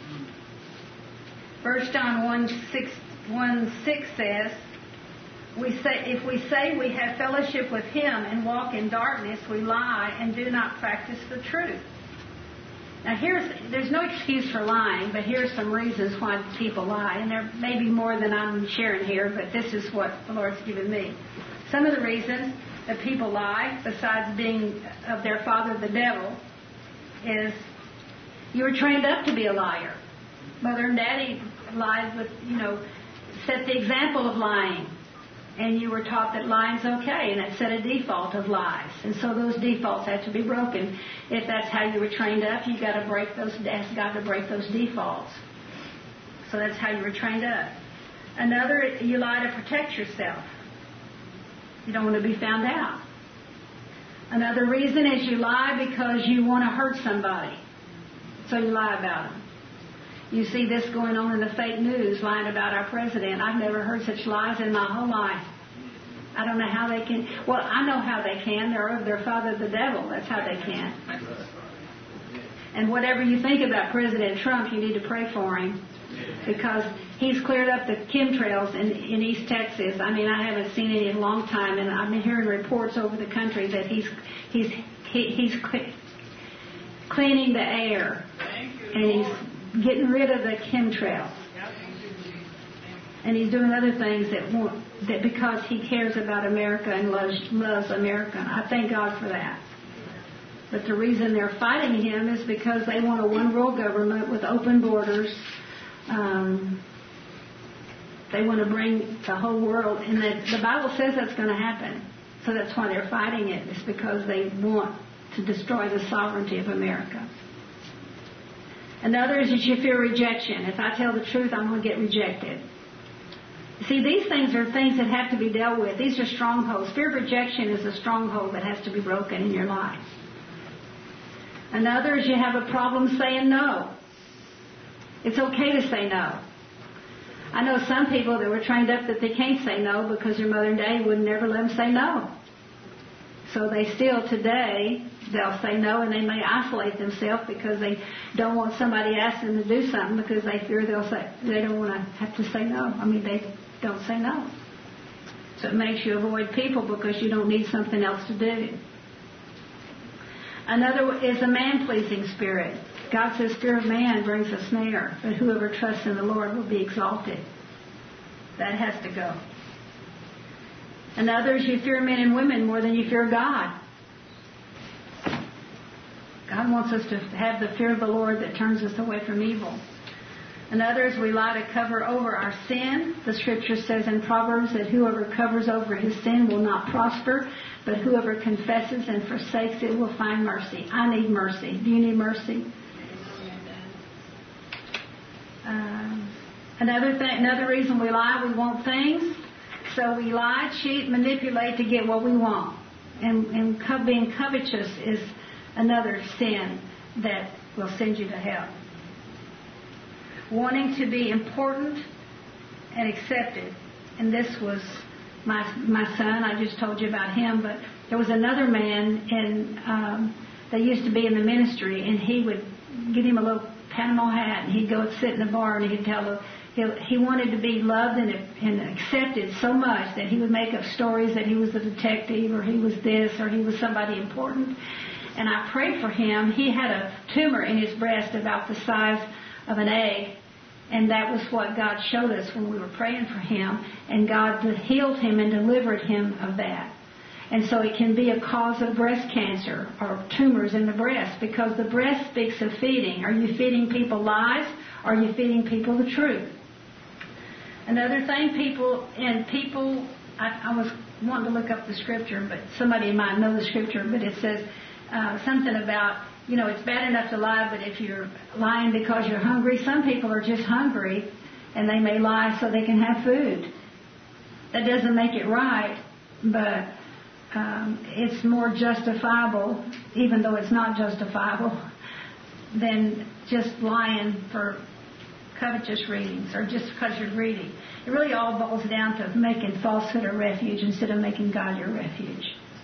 First John one six says, we say, if we say we have fellowship with Him and walk in darkness, we lie and do not practice the truth. Now, here's there's no excuse for lying, but here's some reasons why people lie. And there may be more than I'm sharing here, but this is what the Lord's given me. Some of the reasons that people lie, besides being of their father the devil, is you were trained up to be a liar. Mother and Daddy lied with, you know, set the example of lying. And you were taught that lying's okay, and it set a default of lies. And so those defaults have to be broken. If that's how you were trained up, you've got to break those, ask God to break those defaults. So that's how you were trained up. Another, you lie to protect yourself. You don't want to be found out. Another reason is you lie because you want to hurt somebody. So you lie about them. You see this going on in the fake news, lying about our president. I've never heard such lies in my whole life. I don't know how they can. Well, I know how they can. They're of their father, the devil. That's how they can. And whatever you think about President Trump, you need to pray for him. Because he's cleared up the chemtrails in, in East Texas. I mean, I haven't seen any in a long time, and I've been hearing reports over the country that he's he's he, he's cleaning the air, and he's getting rid of the chemtrails, and he's doing other things that won't, that because he cares about America and loves loves America. I thank God for that. But the reason they're fighting him is because they want a one world government with open borders. Um, they want to bring the whole world, and the, the Bible says that's going to happen. So that's why they're fighting it. It's because they want to destroy the sovereignty of America. Another is that you fear rejection. If I tell the truth, I'm going to get rejected. See, these things are things that have to be dealt with. These are strongholds. Fear of rejection is a stronghold that has to be broken in your life. Another is you have a problem saying no. It's okay to say no. I know some people that were trained up that they can't say no because their mother and daddy would never let them say no. So they still today, they'll say no, and they may isolate themselves because they don't want somebody asking them to do something because they fear they'll say, they don't want to have to say no. I mean, they don't say no. So it makes you avoid people because you don't need something else to do. Another is a man-pleasing spirit. God says fear of man brings a snare, but whoever trusts in the Lord will be exalted. That has to go. Another is you fear men and women more than you fear God. God wants us to have the fear of the Lord that turns us away from evil. Another is we lie to cover over our sin. The scripture says in Proverbs that whoever covers over his sin will not prosper, but whoever confesses and forsakes it will find mercy. I need mercy. Do you need mercy? Um, another thing, another reason we lie, we want things. So we lie, cheat, manipulate to get what we want. And, and co- being covetous is another sin that will send you to hell. Wanting to be important and accepted. And this was my my son. I just told you about him. But there was another man in, um, that used to be in the ministry, and he would give him a little Panama hat, and he'd go and sit in the bar, and he'd tell the He, he wanted to be loved and, and accepted so much that he would make up stories that he was a detective or he was this or he was somebody important. And I prayed for him. He had a tumor in his breast about the size of an egg. And that was what God showed us when we were praying for him. And God healed him and delivered him of that. And so it can be a cause of breast cancer or tumors in the breast, because the breast speaks of feeding. Are you feeding people lies? Or are you feeding people the truth? Another thing, people, and people, I, I was wanting to look up the scripture, but somebody might know the scripture, but it says uh, something about, you know, it's bad enough to lie, but if you're lying because you're hungry, some people are just hungry, and they may lie so they can have food. That doesn't make it right, but um, it's more justifiable, even though it's not justifiable, than just lying for covetous readings or just because you're greedy. It really all boils down to making falsehood a refuge instead of making God your refuge.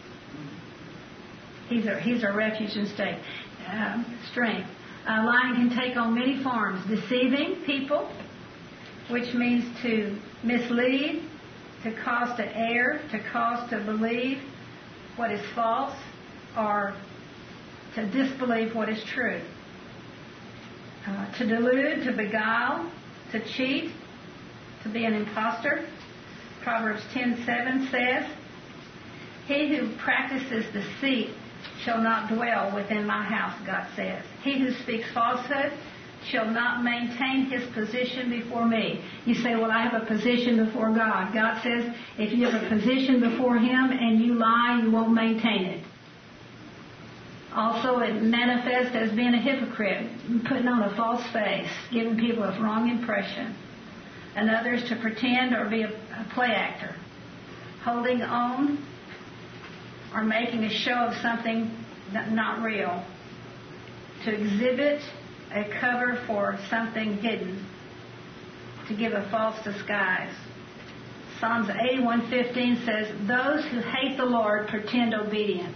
He's our, he's our refuge and state, uh, strength. Uh, lying can take on many forms. Deceiving people, which means to mislead, to cause to err, to cause to believe what is false, or to disbelieve what is true. Uh, to delude, to beguile, to cheat, to be an impostor. Proverbs ten seven says, "He who practices deceit shall not dwell within my house," God says. "He who speaks falsehood shall not maintain his position before me." You say, well, I have a position before God. God says, if you have a position before him and you lie, you won't maintain it. Also, it manifests as being a hypocrite, putting on a false face, giving people a wrong impression. Another is to pretend or be a, a play actor, holding on or making a show of something that not real, to exhibit a cover for something hidden, to give a false disguise. Psalms eighty-one fifteen says, "Those who hate the Lord pretend obedience."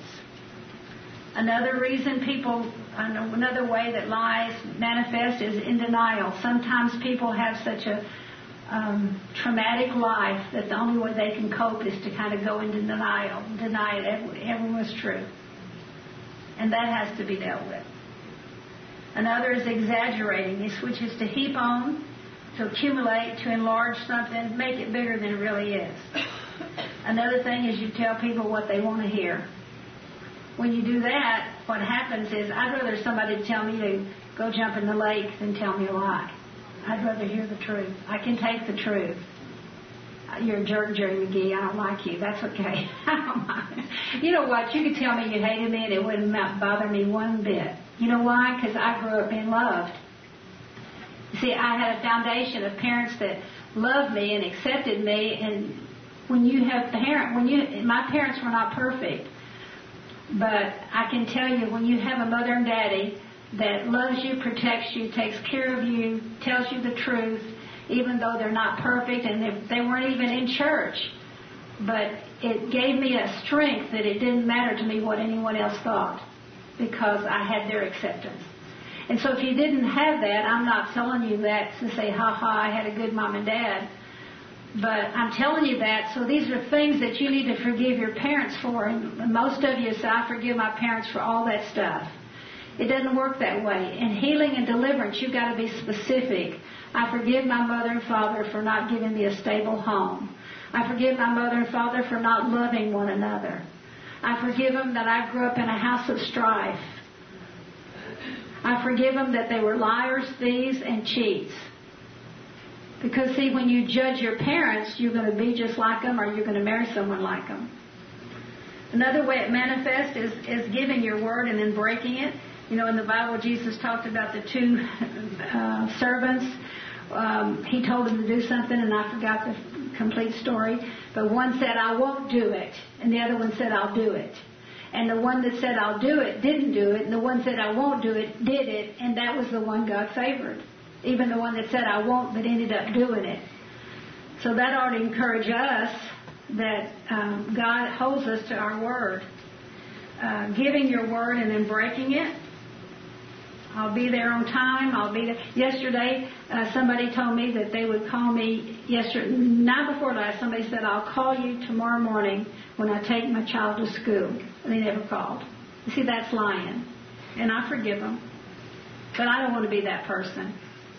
Another reason people, another way that lies manifest is in denial. Sometimes people have such a um, traumatic life that the only way they can cope is to kind of go into denial, deny it every, every was true. And that has to be dealt with. Another is exaggerating. He switches to heap on, to accumulate, to enlarge something, make it bigger than it really is. Another thing is you tell people what they want to hear. When you do that, what happens is I'd rather somebody tell me to go jump in the lake than tell me a lie. I'd rather hear the truth. I can take the truth. You're a jerk, Jerry McGee. I don't like you. That's okay. I don't mind. You know what? You could tell me you hated me and it wouldn't bother me one bit. You know why? Because I grew up being loved. See, I had a foundation of parents that loved me and accepted me. And when you have parent, when you, my parents were not perfect. But I can tell you, when you have a mother and daddy that loves you, protects you, takes care of you, tells you the truth, even though they're not perfect and they, they weren't even in church. But it gave me a strength that it didn't matter to me what anyone else thought, because I had their acceptance. And so if you didn't have that, I'm not telling you that to say, ha ha, I had a good mom and dad. But I'm telling you that, so these are things that you need to forgive your parents for. And most of you say, I forgive my parents for all that stuff. It doesn't work that way. In healing and deliverance, you've got to be specific. I forgive my mother and father for not giving me a stable home. I forgive my mother and father for not loving one another. I forgive them that I grew up in a house of strife. I forgive them that they were liars, thieves, and cheats. Because, see, when you judge your parents, you're going to be just like them, or you're going to marry someone like them. Another way it manifests is, is giving your word and then breaking it. You know, in the Bible, Jesus talked about the two uh, servants. Um, he told them to do something, and I forgot the complete story, but one said, I won't do it, and the other one said, I'll do it. And the one that said, I'll do it, didn't do it, and the one that said, I won't do it, did it, and that was the one God favored. Even the one that said, I won't, but ended up doing it. So that ought to encourage us that um, God holds us to our word. Uh, giving your word and then breaking it. I'll be there on time. I'll be there. Yesterday, uh, somebody told me that they would call me yesterday, not before last. Somebody said, I'll call you tomorrow morning when I take my child to school. And they never called. You see, that's lying. And I forgive them. But I don't want to be that person.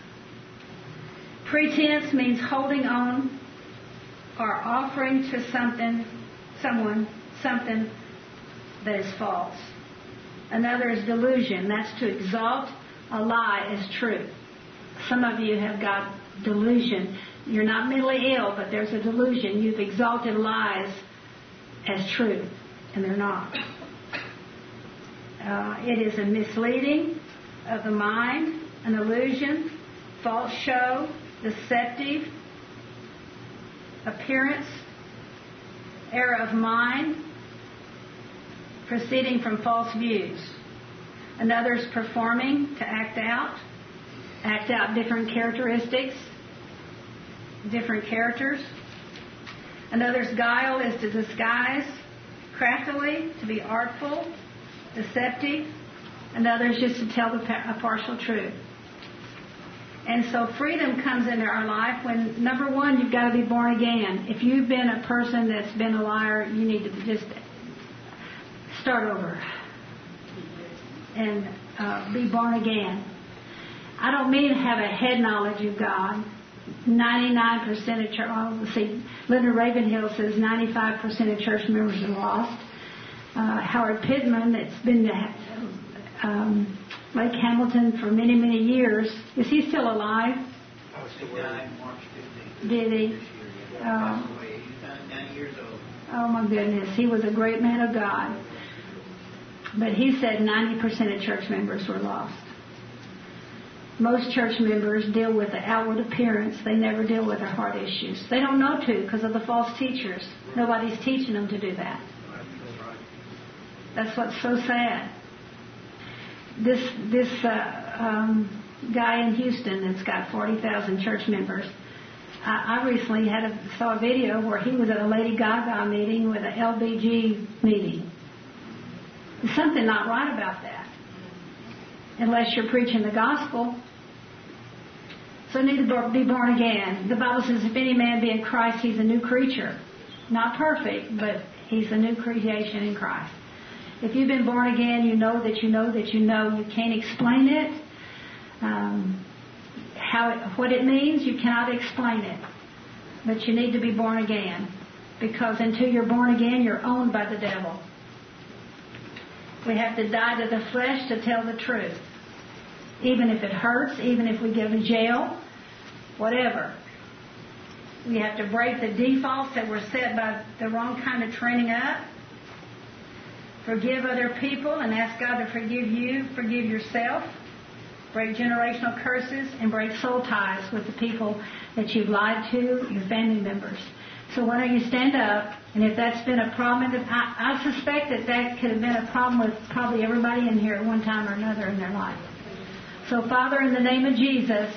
Pretense means holding on or offering to something, someone, something that is false. Another is delusion. That's to exalt a lie as true. Some of you have got delusion. You're not mentally ill, but there's a delusion. You've exalted lies as true, and they're not. Uh, it is a misleading of the mind, an illusion, false show, deceptive appearance, error of mind, proceeding from false views. Another is performing, to act out, act out different characteristics, different characters. Another's guile is to disguise craftily, to be artful, deceptive. Another is just to tell the a partial truth. And so freedom comes into our life when, number one, you've got to be born again. If you've been a person that's been a liar, you need to just start over and uh, be born again. I don't mean have a head knowledge of God. ninety-nine percent of church, well, let's see, Linda Ravenhill says ninety-five percent of church members are lost. Uh, Howard Pittman, that's been to um, Lake Hamilton for many, many years. Is he still alive? Oh, he died March fifteenth. Did he? This year, yeah. He Uh, passed away. He was ninety years old. Oh, my goodness. He was a great man of God. But he said ninety percent of church members were lost. Most church members deal with the outward appearance. They never deal with their heart issues. They don't know to because of the false teachers. Nobody's teaching them to do that. That's what's so sad. This this uh, um, guy in Houston that's got forty thousand church members, I, I recently had a, saw a video where he was at a Lady Gaga meeting with an L B G meeting. There's something not right about that. Unless you're preaching the gospel. So you need to be born again. The Bible says if any man be in Christ, he's a new creature. Not perfect, but he's a new creation in Christ. If you've been born again, you know that you know that you know. You can't explain it. Um, how it, what it means, you cannot explain it. But you need to be born again. Because until you're born again, you're owned by the devil. We have to die to the flesh to tell the truth. Even if it hurts, even if we go to jail, whatever. We have to break the defaults that were set by the wrong kind of training up. Forgive other people and ask God to forgive you. Forgive yourself. Break generational curses and break soul ties with the people that you've lied to, your family members. So why don't you stand up? And if that's been a problem, I, I suspect that that could have been a problem with probably everybody in here at one time or another in their life. So Father, in the name of Jesus,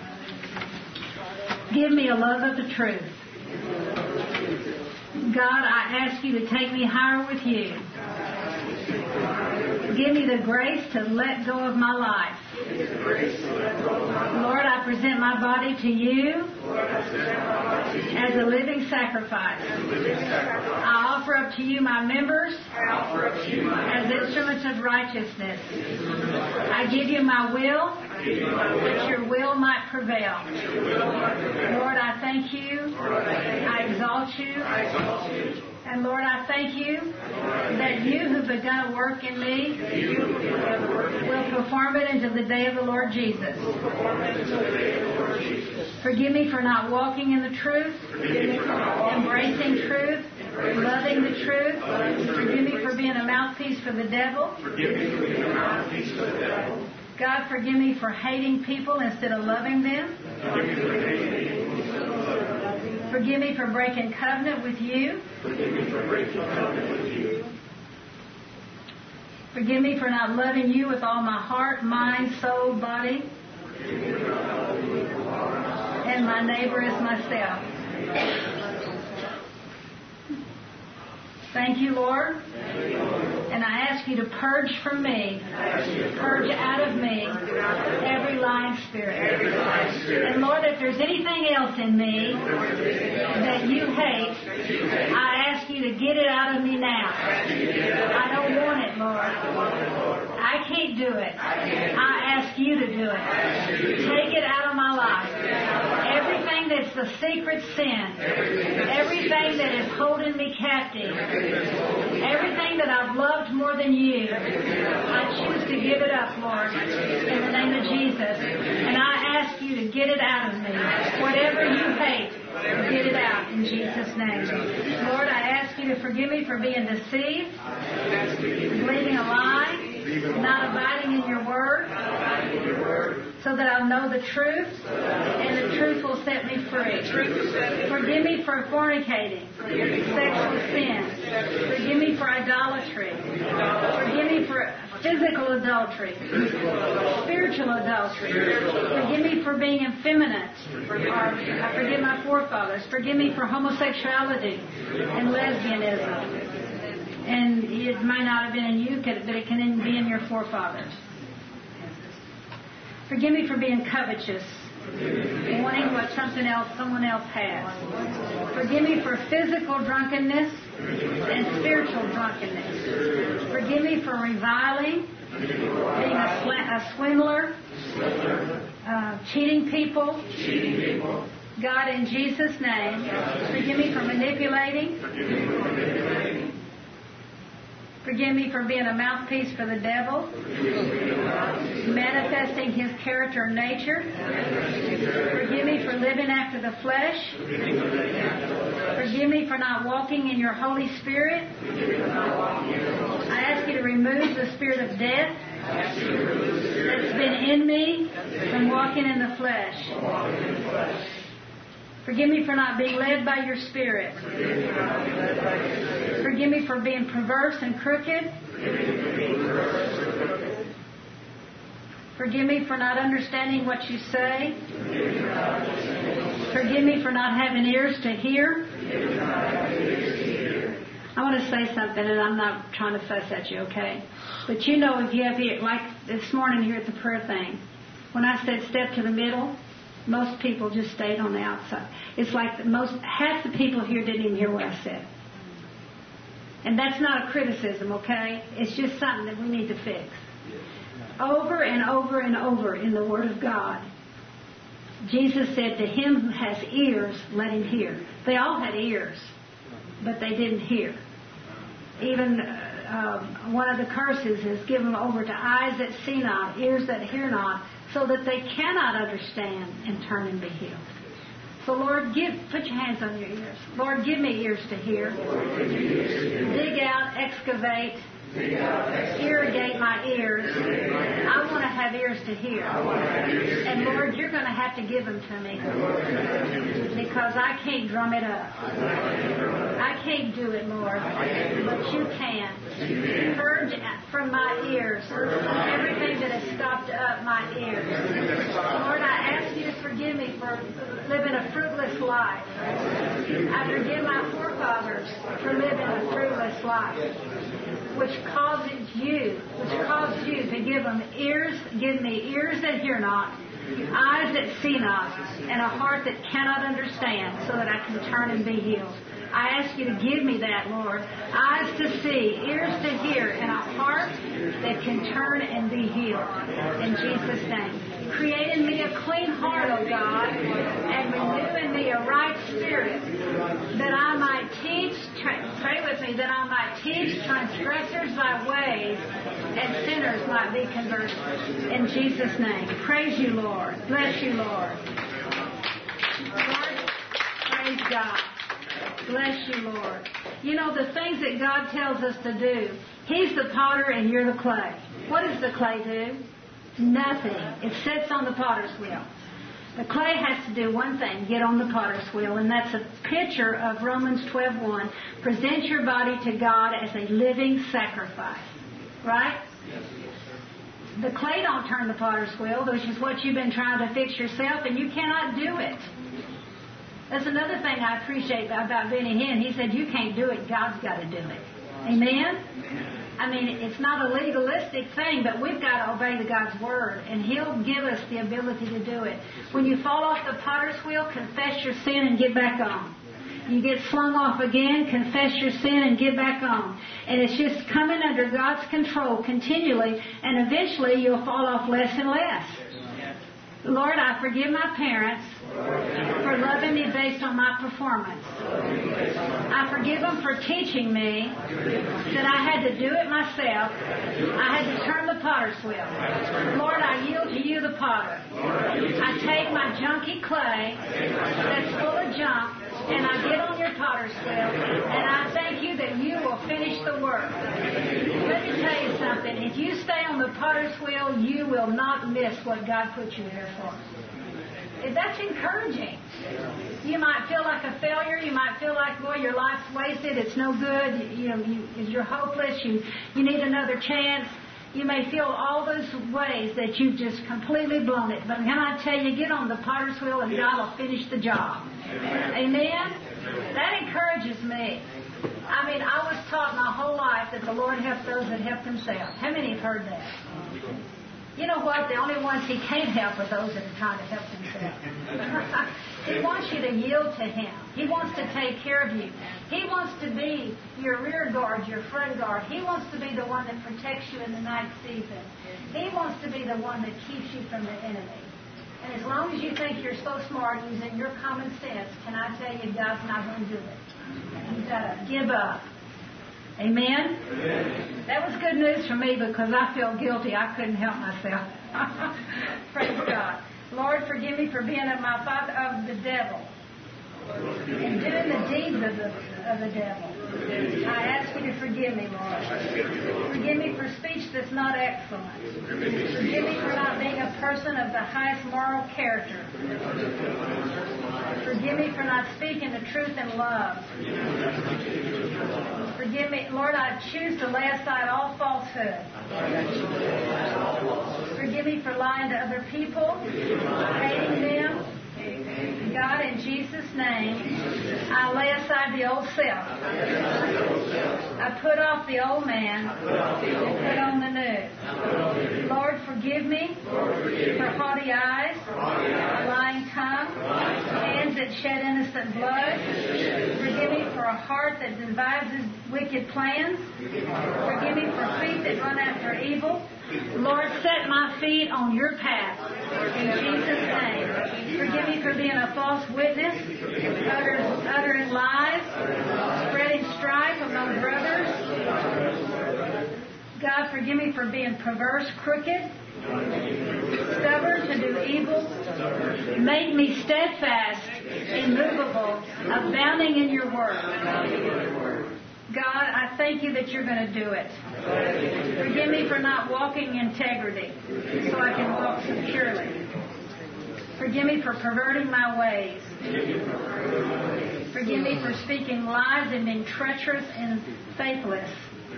give me a love of the truth. God, I ask you to take me higher with you. Give me the grace to let go of my life. Lord, I present my body to you as a living sacrifice. I offer up to you my members as instruments of righteousness. I give you my will that your will might prevail. Lord, I thank you. I exalt you. And Lord, I thank you that you who've begun a work in me will perform it until the day of the Lord Jesus. Forgive me for not walking in the truth, embracing truth, loving the truth. Forgive me for being a mouthpiece for the devil. God, forgive me for hating people instead of loving them. Forgive me for breaking covenant with you. Forgive me for breaking covenant with you. Forgive me for not loving you with all my heart, mind, soul, body. And my neighbor as myself. Thank you, Lord. And I ask you to purge from me, purge out of me every lying spirit. And Lord, if there's anything else in me that you hate, I ask you to get it out of me now. I don't want it, Lord. I can't do it. I ask you to do it. Take it out of my life. Everything that's the secret sin, everything that is holding me captive, everything that I've loved more than you, I choose to give it up, Lord, in the name of Jesus. And I ask you to get it out of me. Whatever you hate, get it out in Jesus' name. Lord, I ask you to forgive me for being deceived, believing a lie, not abiding in your word, so that I'll know the truth, and the truth will set me free. Forgive me for fornicating, sexual sin. Forgive me for idolatry. Forgive me for physical adultery, spiritual adultery. Forgive me for being effeminate. Or I forgive my forefathers. Forgive me for homosexuality and lesbianism. And it might not have been in you, but it can be in your forefathers. Forgive me for being covetous, wanting what something else, someone else has. Forgive me for physical drunkenness and spiritual drunkenness. Forgive me for reviling, being a, sl- a swindler, uh, cheating people. God, in Jesus' name, forgive me for manipulating. Forgive me for being a mouthpiece for the devil, manifesting his character and nature. Forgive me for living after the flesh. Forgive me for not walking in your Holy Spirit. I ask you to remove the spirit of death that's been in me from walking in the flesh. Forgive me for not being led by your Spirit. Forgive me for being perverse and crooked. Forgive me for not understanding what you say. Forgive me for not having ears to hear. I want to say something, and I'm not trying to fuss at you, okay? But you know, if you have ear, like this morning here at the prayer thing, when I said step to the middle, most people just stayed on the outside. It's like the most half the people here didn't even hear what I said. And that's not a criticism, okay? It's just something that we need to fix. Over and over and over in the Word of God, Jesus said, to him who has ears, let him hear. They all had ears, but they didn't hear. Even uh, one of the curses is given over to eyes that see not, ears that hear not, so that they cannot understand and turn and be healed. So, Lord, give, put your hands on your ears. Lord, give me ears to hear. Dig out, excavate, irrigate my ears. I want to have ears to hear. And, Lord, you're going to have to give them to me because I can't drum it up. I can't do it, Lord, but you can. Purge from my ears everything that has stopped up my ears. Lord, I ask you to forgive me for living a fruitless life. I forgive my forefathers for living a fruitless life, which causes you, which caused you to give them ears, give me ears that hear not, eyes that see not, and a heart that cannot understand, so that I can turn and be healed. I ask you to give me that, Lord. Eyes to see, ears to hear, and a heart that can turn and be healed. In Jesus' name. Create in me a clean heart, O God, and renew in me a right spirit, that I might teach, tra- pray with me, that I might teach transgressors thy ways, and sinners might be converted. In Jesus' name. Praise you, Lord. Bless you, Lord. Lord, praise God. Bless you, Lord. You know, the things that God tells us to do, he's the potter and you're the clay. What does the clay do? Nothing. It sits on the potter's wheel. The clay has to do one thing, get on the potter's wheel, and that's a picture of Romans twelve one. Present your body to God as a living sacrifice. Right? The clay don't turn the potter's wheel, which is what you've been trying to fix yourself, and you cannot do it. That's another thing I appreciate about Benny Hinn. He said, you can't do it, God's got to do it. Amen? I mean, it's not a legalistic thing, but we've got to obey the God's Word, and He'll give us the ability to do it. When you fall off the potter's wheel, confess your sin and get back on. You get flung off again, confess your sin and get back on. And it's just coming under God's control continually, and eventually you'll fall off less and less. Lord, I forgive my parents for loving me based on my performance. I forgive them for teaching me that I had to do it myself. I had to turn the potter's wheel. Lord, I yield to you, the potter. I take my junky clay that's full of junk, and I get on your potter's wheel, and I thank you that you will finish the work. Let me tell you something. If you stay on the potter's wheel, you will not miss what God put you here for. That's encouraging. You might feel like a failure. You might feel like, boy, your life's wasted. It's no good. You know, you, you're hopeless. You, you need another chance. You may feel all those ways that you've just completely blown it. But can I tell you, get on the potter's wheel and God will finish the job. Amen? That encourages me. I mean, I was taught my whole life that the Lord helps those that help themselves. How many have heard that? You know what? The only ones He can't help are those that are trying to help themselves. He wants you to yield to Him. He wants to take care of you. He wants to be your rear guard, your front guard. He wants to be the one that protects you in the night season. He wants to be the one that keeps you from the enemy. And as long as you think you're so smart using your common sense, can I tell you, God's not going to do it. You've got to give up. Amen? Amen? That was good news for me because I feel guilty. I couldn't help myself. Praise God. Lord, forgive me for being of my father of the devil and doing the deeds of the, of the devil. I ask you to forgive me, Lord. Forgive me for speech that's not excellent. Forgive me for not being a person of the highest moral character. Forgive me for not speaking the truth in love. Forgive me, Lord, I choose to lay aside all falsehood. Forgive me for lying to other people, hating them. God, in Jesus' name, I lay aside the old self. I put off the old man and put on the new. Lord, forgive me for haughty eyes, lying tongue, hands that shed innocent blood. Forgive me for a heart that devises wicked plans. Forgive me for feet that run after evil. Lord, set my feet on your path. In Jesus' name. Forgive me for being a false witness, utter, uttering lies, spreading strife among brothers. God, forgive me for being perverse, crooked, stubborn to do evil. Make me steadfast, immovable, abounding in your word. God, I thank you that you're going to do it. Forgive me for not walking in integrity so I can walk securely. Forgive me for perverting my ways. Forgive me for speaking lies and being treacherous and faithless.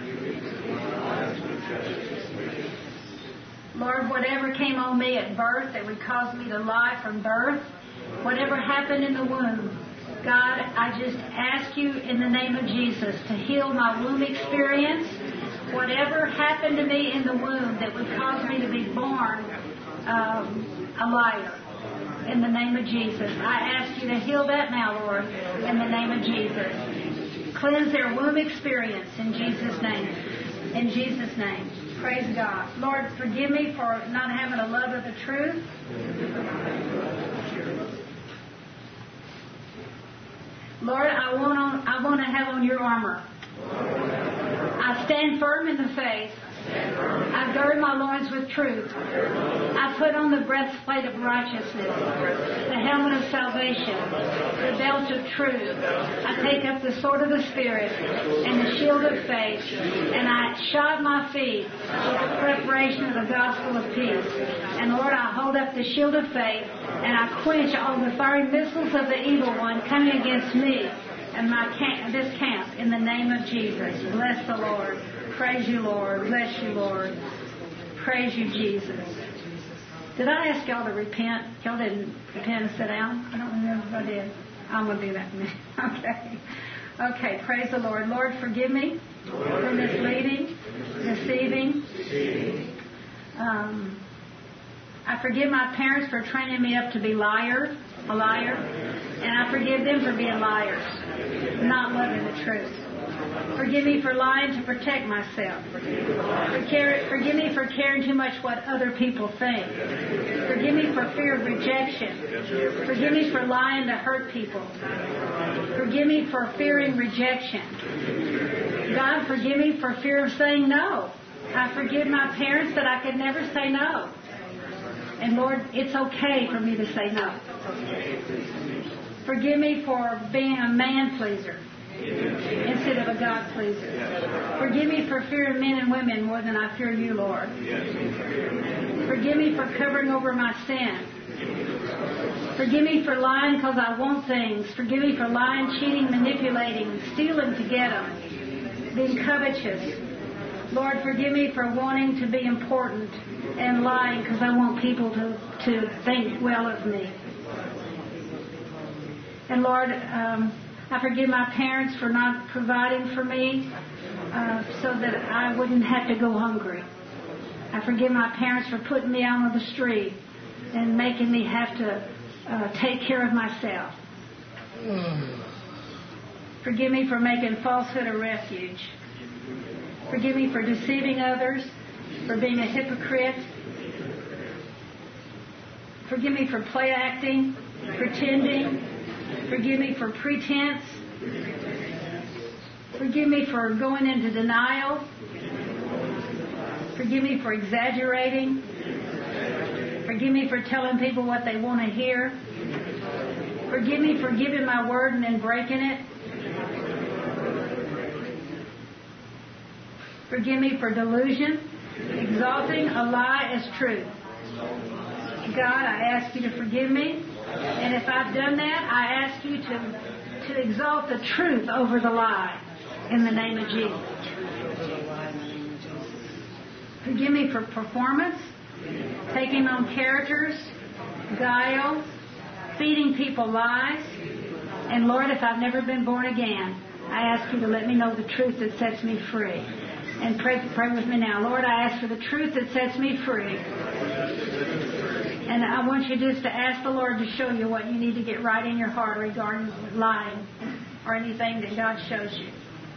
Lord, whatever came on me at birth that would cause me to lie from birth, whatever happened in the womb, God, I just ask you in the name of Jesus to heal my womb experience. Whatever happened to me in the womb that would cause me to be born um, a liar, in the name of Jesus. I ask you to heal that now, Lord, in the name of Jesus. Cleanse their womb experience in Jesus' name. In Jesus' name. Praise God. Lord, forgive me for not having a love of the truth. Lord, I want on, I want to have on your armor. I stand firm in the faith. I gird my loins with truth. I put on the breastplate of righteousness, the helmet of salvation, the belt of truth. I take up the sword of the Spirit and the shield of faith, and I shod my feet with the preparation of the gospel of peace. And Lord, I hold up up the shield of faith, and I quench all the fiery missiles of the evil one coming against me and my camp, this camp, in the name of Jesus. Bless the Lord. Praise you, Lord. Bless you, Lord. Praise you, Jesus. Did I ask y'all to repent? Y'all didn't repent and sit down? I don't remember if I did. I'm going to do that in a minute. Okay. Okay, praise the Lord. Lord, forgive me for misleading, deceiving. Um, I forgive my parents for training me up to be liar, a liar. And I forgive them for being liars, not loving the truth. Forgive me for lying to protect myself. Forgive me for caring too much what other people think. Forgive me for fear of rejection. Forgive me for lying to hurt people. Forgive me for fearing rejection. God, forgive me for fear of saying no. I forgive my parents that I could never say no. And Lord, it's okay for me to say no. Forgive me for being a man pleaser instead of a God pleaser. Forgive me for fearing men and women more than I fear you, Lord. Forgive me for covering over my sin. Forgive me for lying because I want things. Forgive me for lying, cheating, manipulating, stealing to get them, being covetous. Lord, forgive me for wanting to be important and lying because I want people to, to think well of me. And Lord, um, I forgive my parents for not providing for me uh, so that I wouldn't have to go hungry. I forgive my parents for putting me out on the street and making me have to uh, take care of myself. Forgive me for making falsehood a refuge. Forgive me for deceiving others, for being a hypocrite. Forgive me for play acting, pretending. Forgive me for pretense. Forgive me for going into denial. Forgive me for exaggerating. Forgive me for telling people what they want to hear. Forgive me for giving my word and then breaking it. Forgive me for delusion, exalting a lie as truth. God, I ask you to forgive me. And if I've done that, I ask you to, to exalt the truth over the lie in the name of Jesus. Forgive me for performance, taking on characters, guile, feeding people lies. And Lord, if I've never been born again, I ask you to let me know the truth that sets me free. And pray, pray with me now. Lord, I ask for the truth that sets me free. And I want you just to ask the Lord to show you what you need to get right in your heart regarding lying or anything that God shows you.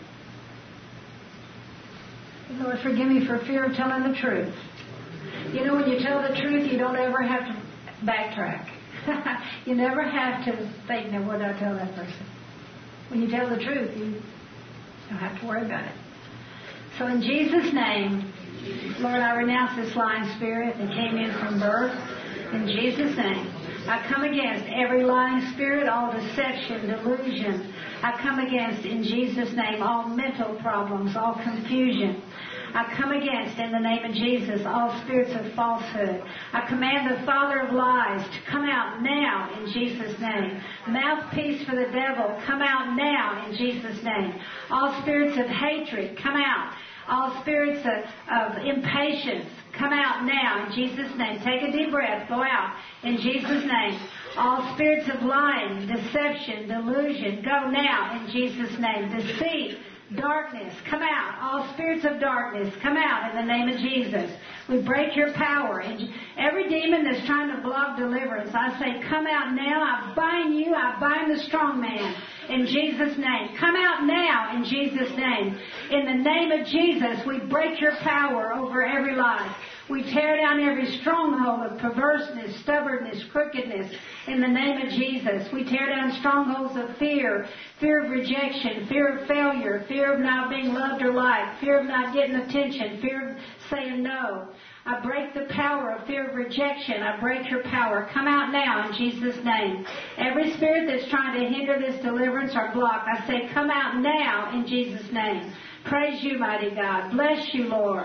Lord, forgive me for fear of telling the truth. You know, when you tell the truth, you don't ever have to backtrack. You never have to think, now what did I tell that person? When you tell the truth, you don't have to worry about it. So in Jesus' name, Lord, I renounce this lying spirit that came in from birth. In Jesus' name, I come against every lying spirit, all deception, delusion. I come against, in Jesus' name, all mental problems, all confusion. I come against, in the name of Jesus, all spirits of falsehood. I command the father of lies to come out now in Jesus' name. Mouthpiece for the devil, come out now in Jesus' name. All spirits of hatred, come out. All spirits of, of impatience, come out now in Jesus' name. Take a deep breath. Go out in Jesus' name. All spirits of lying, deception, delusion, go now in Jesus' name. Deceit, darkness, come out. All spirits of darkness, come out in the name of Jesus. We break your power. And every demon that's trying to block deliverance, I say, come out now. I bind you. I bind the strong man in Jesus' name. Come out now in Jesus' name. In the name of Jesus, we break your power over every lie. We tear down every stronghold of perverseness, stubbornness, crookedness in the name of Jesus. We tear down strongholds of fear, fear of rejection, fear of failure, fear of not being loved or liked, fear of not getting attention, fear of saying no. I break the power of fear of rejection. I break your power. Come out now in Jesus' name. Every spirit that's trying to hinder this deliverance or block, I say, come out now in Jesus' name. Praise you, mighty God. Bless you, Lord.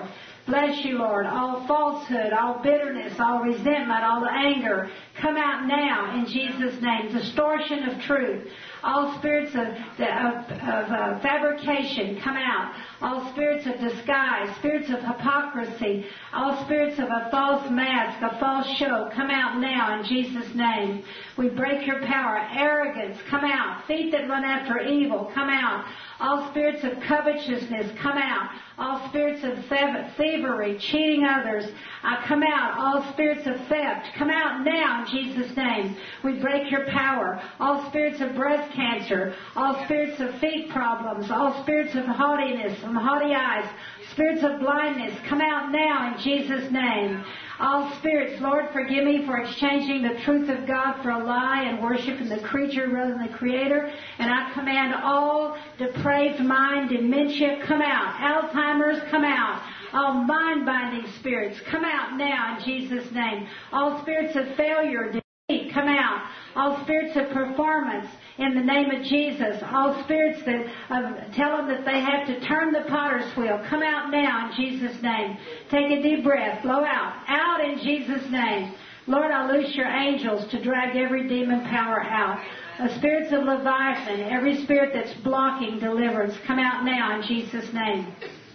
Bless you, Lord. All falsehood, all bitterness, all resentment, all anger, come out now in Jesus' name. Distortion of truth. All spirits of, of, of uh, fabrication, come out. All spirits of disguise, spirits of hypocrisy, all spirits of a false mask, a false show, come out now in Jesus' name. We break your power. Arrogance, come out. Feet that run after evil, come out. All spirits of covetousness, come out. All spirits of thievery, cheating others, uh, come out. All spirits of theft, come out now in Jesus' name. We break your power. All spirits of breast cancer, all spirits of feet problems, all spirits of haughtiness and haughty eyes, spirits of blindness, come out now in Jesus' name. All spirits, Lord, forgive me for exchanging the truth of God for a lie and worshiping the creature rather than the Creator. And I command all depraved mind, dementia, come out. Alzheimer's, come out. All mind-binding spirits, come out now in Jesus' name. All spirits of failure, defeat, come out. All spirits of performance, in the name of Jesus. All spirits that uh, tell them that they have to turn the potter's wheel, come out now in Jesus' name. Take a deep breath. Blow out. Out in Jesus' name. Lord, I loose your angels to drag every demon power out. The spirits of Leviathan, every spirit that's blocking deliverance, come out now in Jesus' name.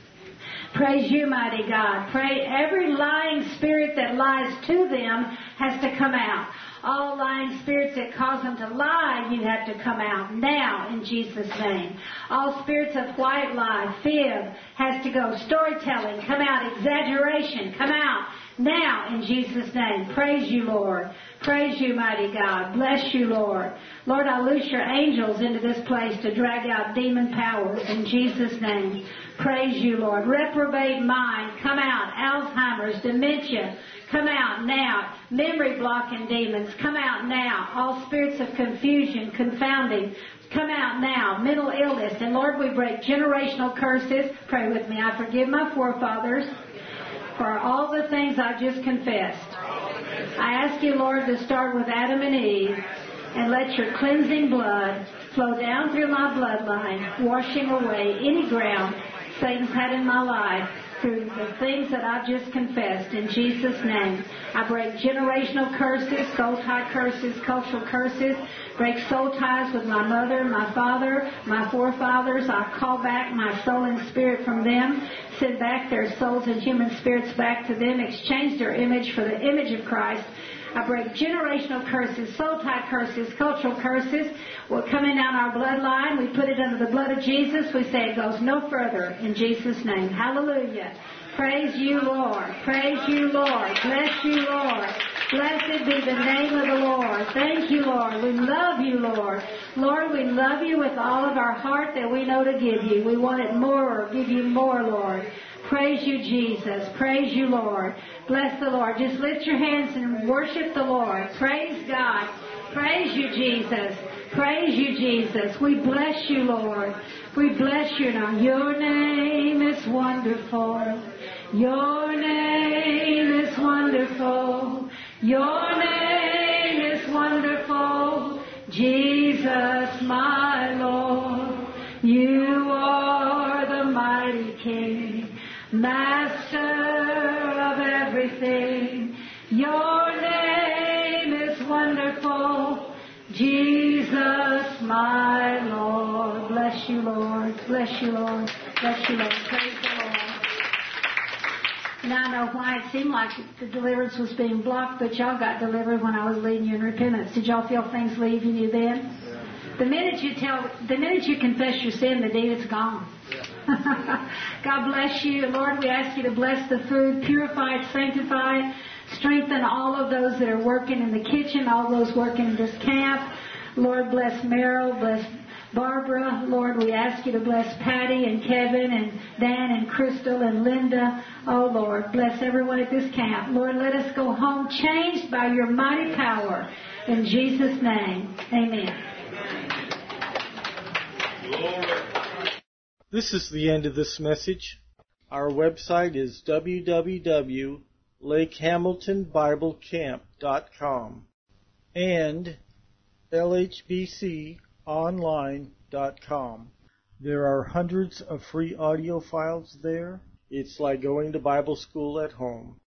Praise you, mighty God. Pray every lying spirit that lies to them has to come out. All lying spirits that cause them to lie, you have to come out now in Jesus' name. All spirits of white lie, fib, has to go. Storytelling, come out. Exaggeration, come out now in Jesus' name. Praise you, Lord. Praise you, mighty God. Bless you, Lord. Lord, I loose your angels into this place to drag out demon powers in Jesus' name. Praise you, Lord. Reprobate mind, come out. Alzheimer's, dementia, come out now. Memory blocking demons, come out now. All spirits of confusion, confounding, come out now. Mental illness. And Lord, we break generational curses. Pray with me. I forgive my forefathers for all the things I just confessed. I ask you, Lord, to start with Adam and Eve and let your cleansing blood flow down through my bloodline, washing away any ground Satan's had in my life through the things that I just confessed. In Jesus' name, I break generational curses, soul tie curses, cultural curses, break soul ties with my mother, my father, my forefathers. I call back my soul and spirit from them, send back their souls and human spirits back to them, exchange their image for the image of Christ. I break generational curses, soul tie curses, cultural curses. We're coming down our bloodline. We put it under the blood of Jesus. We say it goes no further in Jesus' name. Hallelujah. Praise you, Lord. Praise you, Lord. Bless you, Lord. Blessed be the name of the Lord. Thank you, Lord. We love you, Lord. Lord, we love you with all of our heart that we know to give you. We want it more, give you more, Lord. Praise you, Jesus. Praise you, Lord. Bless the Lord. Just lift your hands and worship the Lord. Praise God. Praise you, Jesus. Praise you, Jesus. We bless you, Lord. We bless you now. Your name is wonderful. Your name is wonderful. Your name is wonderful. Jesus, my Lord. You are the mighty King, Master of everything. Your name is wonderful. Jesus, my Lord. Bless you, Lord. Bless you, Lord. Bless you, Lord. Praise the Lord. Now I know why it seemed like the deliverance was being blocked, but y'all got delivered when I was leading you in repentance. Did y'all feel things leaving you then? Yeah. The minute you tell, the minute you confess your sin, the demon's gone. Yeah. God bless you. Lord, we ask you to bless the food, purify it, sanctify it, strengthen all of those that are working in the kitchen, all those working in this camp. Lord, bless Meryl, bless Barbara. Lord, we ask you to bless Patty and Kevin and Dan and Crystal and Linda. Oh, Lord, bless everyone at this camp. Lord, let us go home changed by your mighty power. In Jesus' name, amen. This is the end of this message. Our website is w w w dot lake hamilton bible camp dot com and l h b c online dot com. There are hundreds of free audio files there, It's like going to Bible school at home.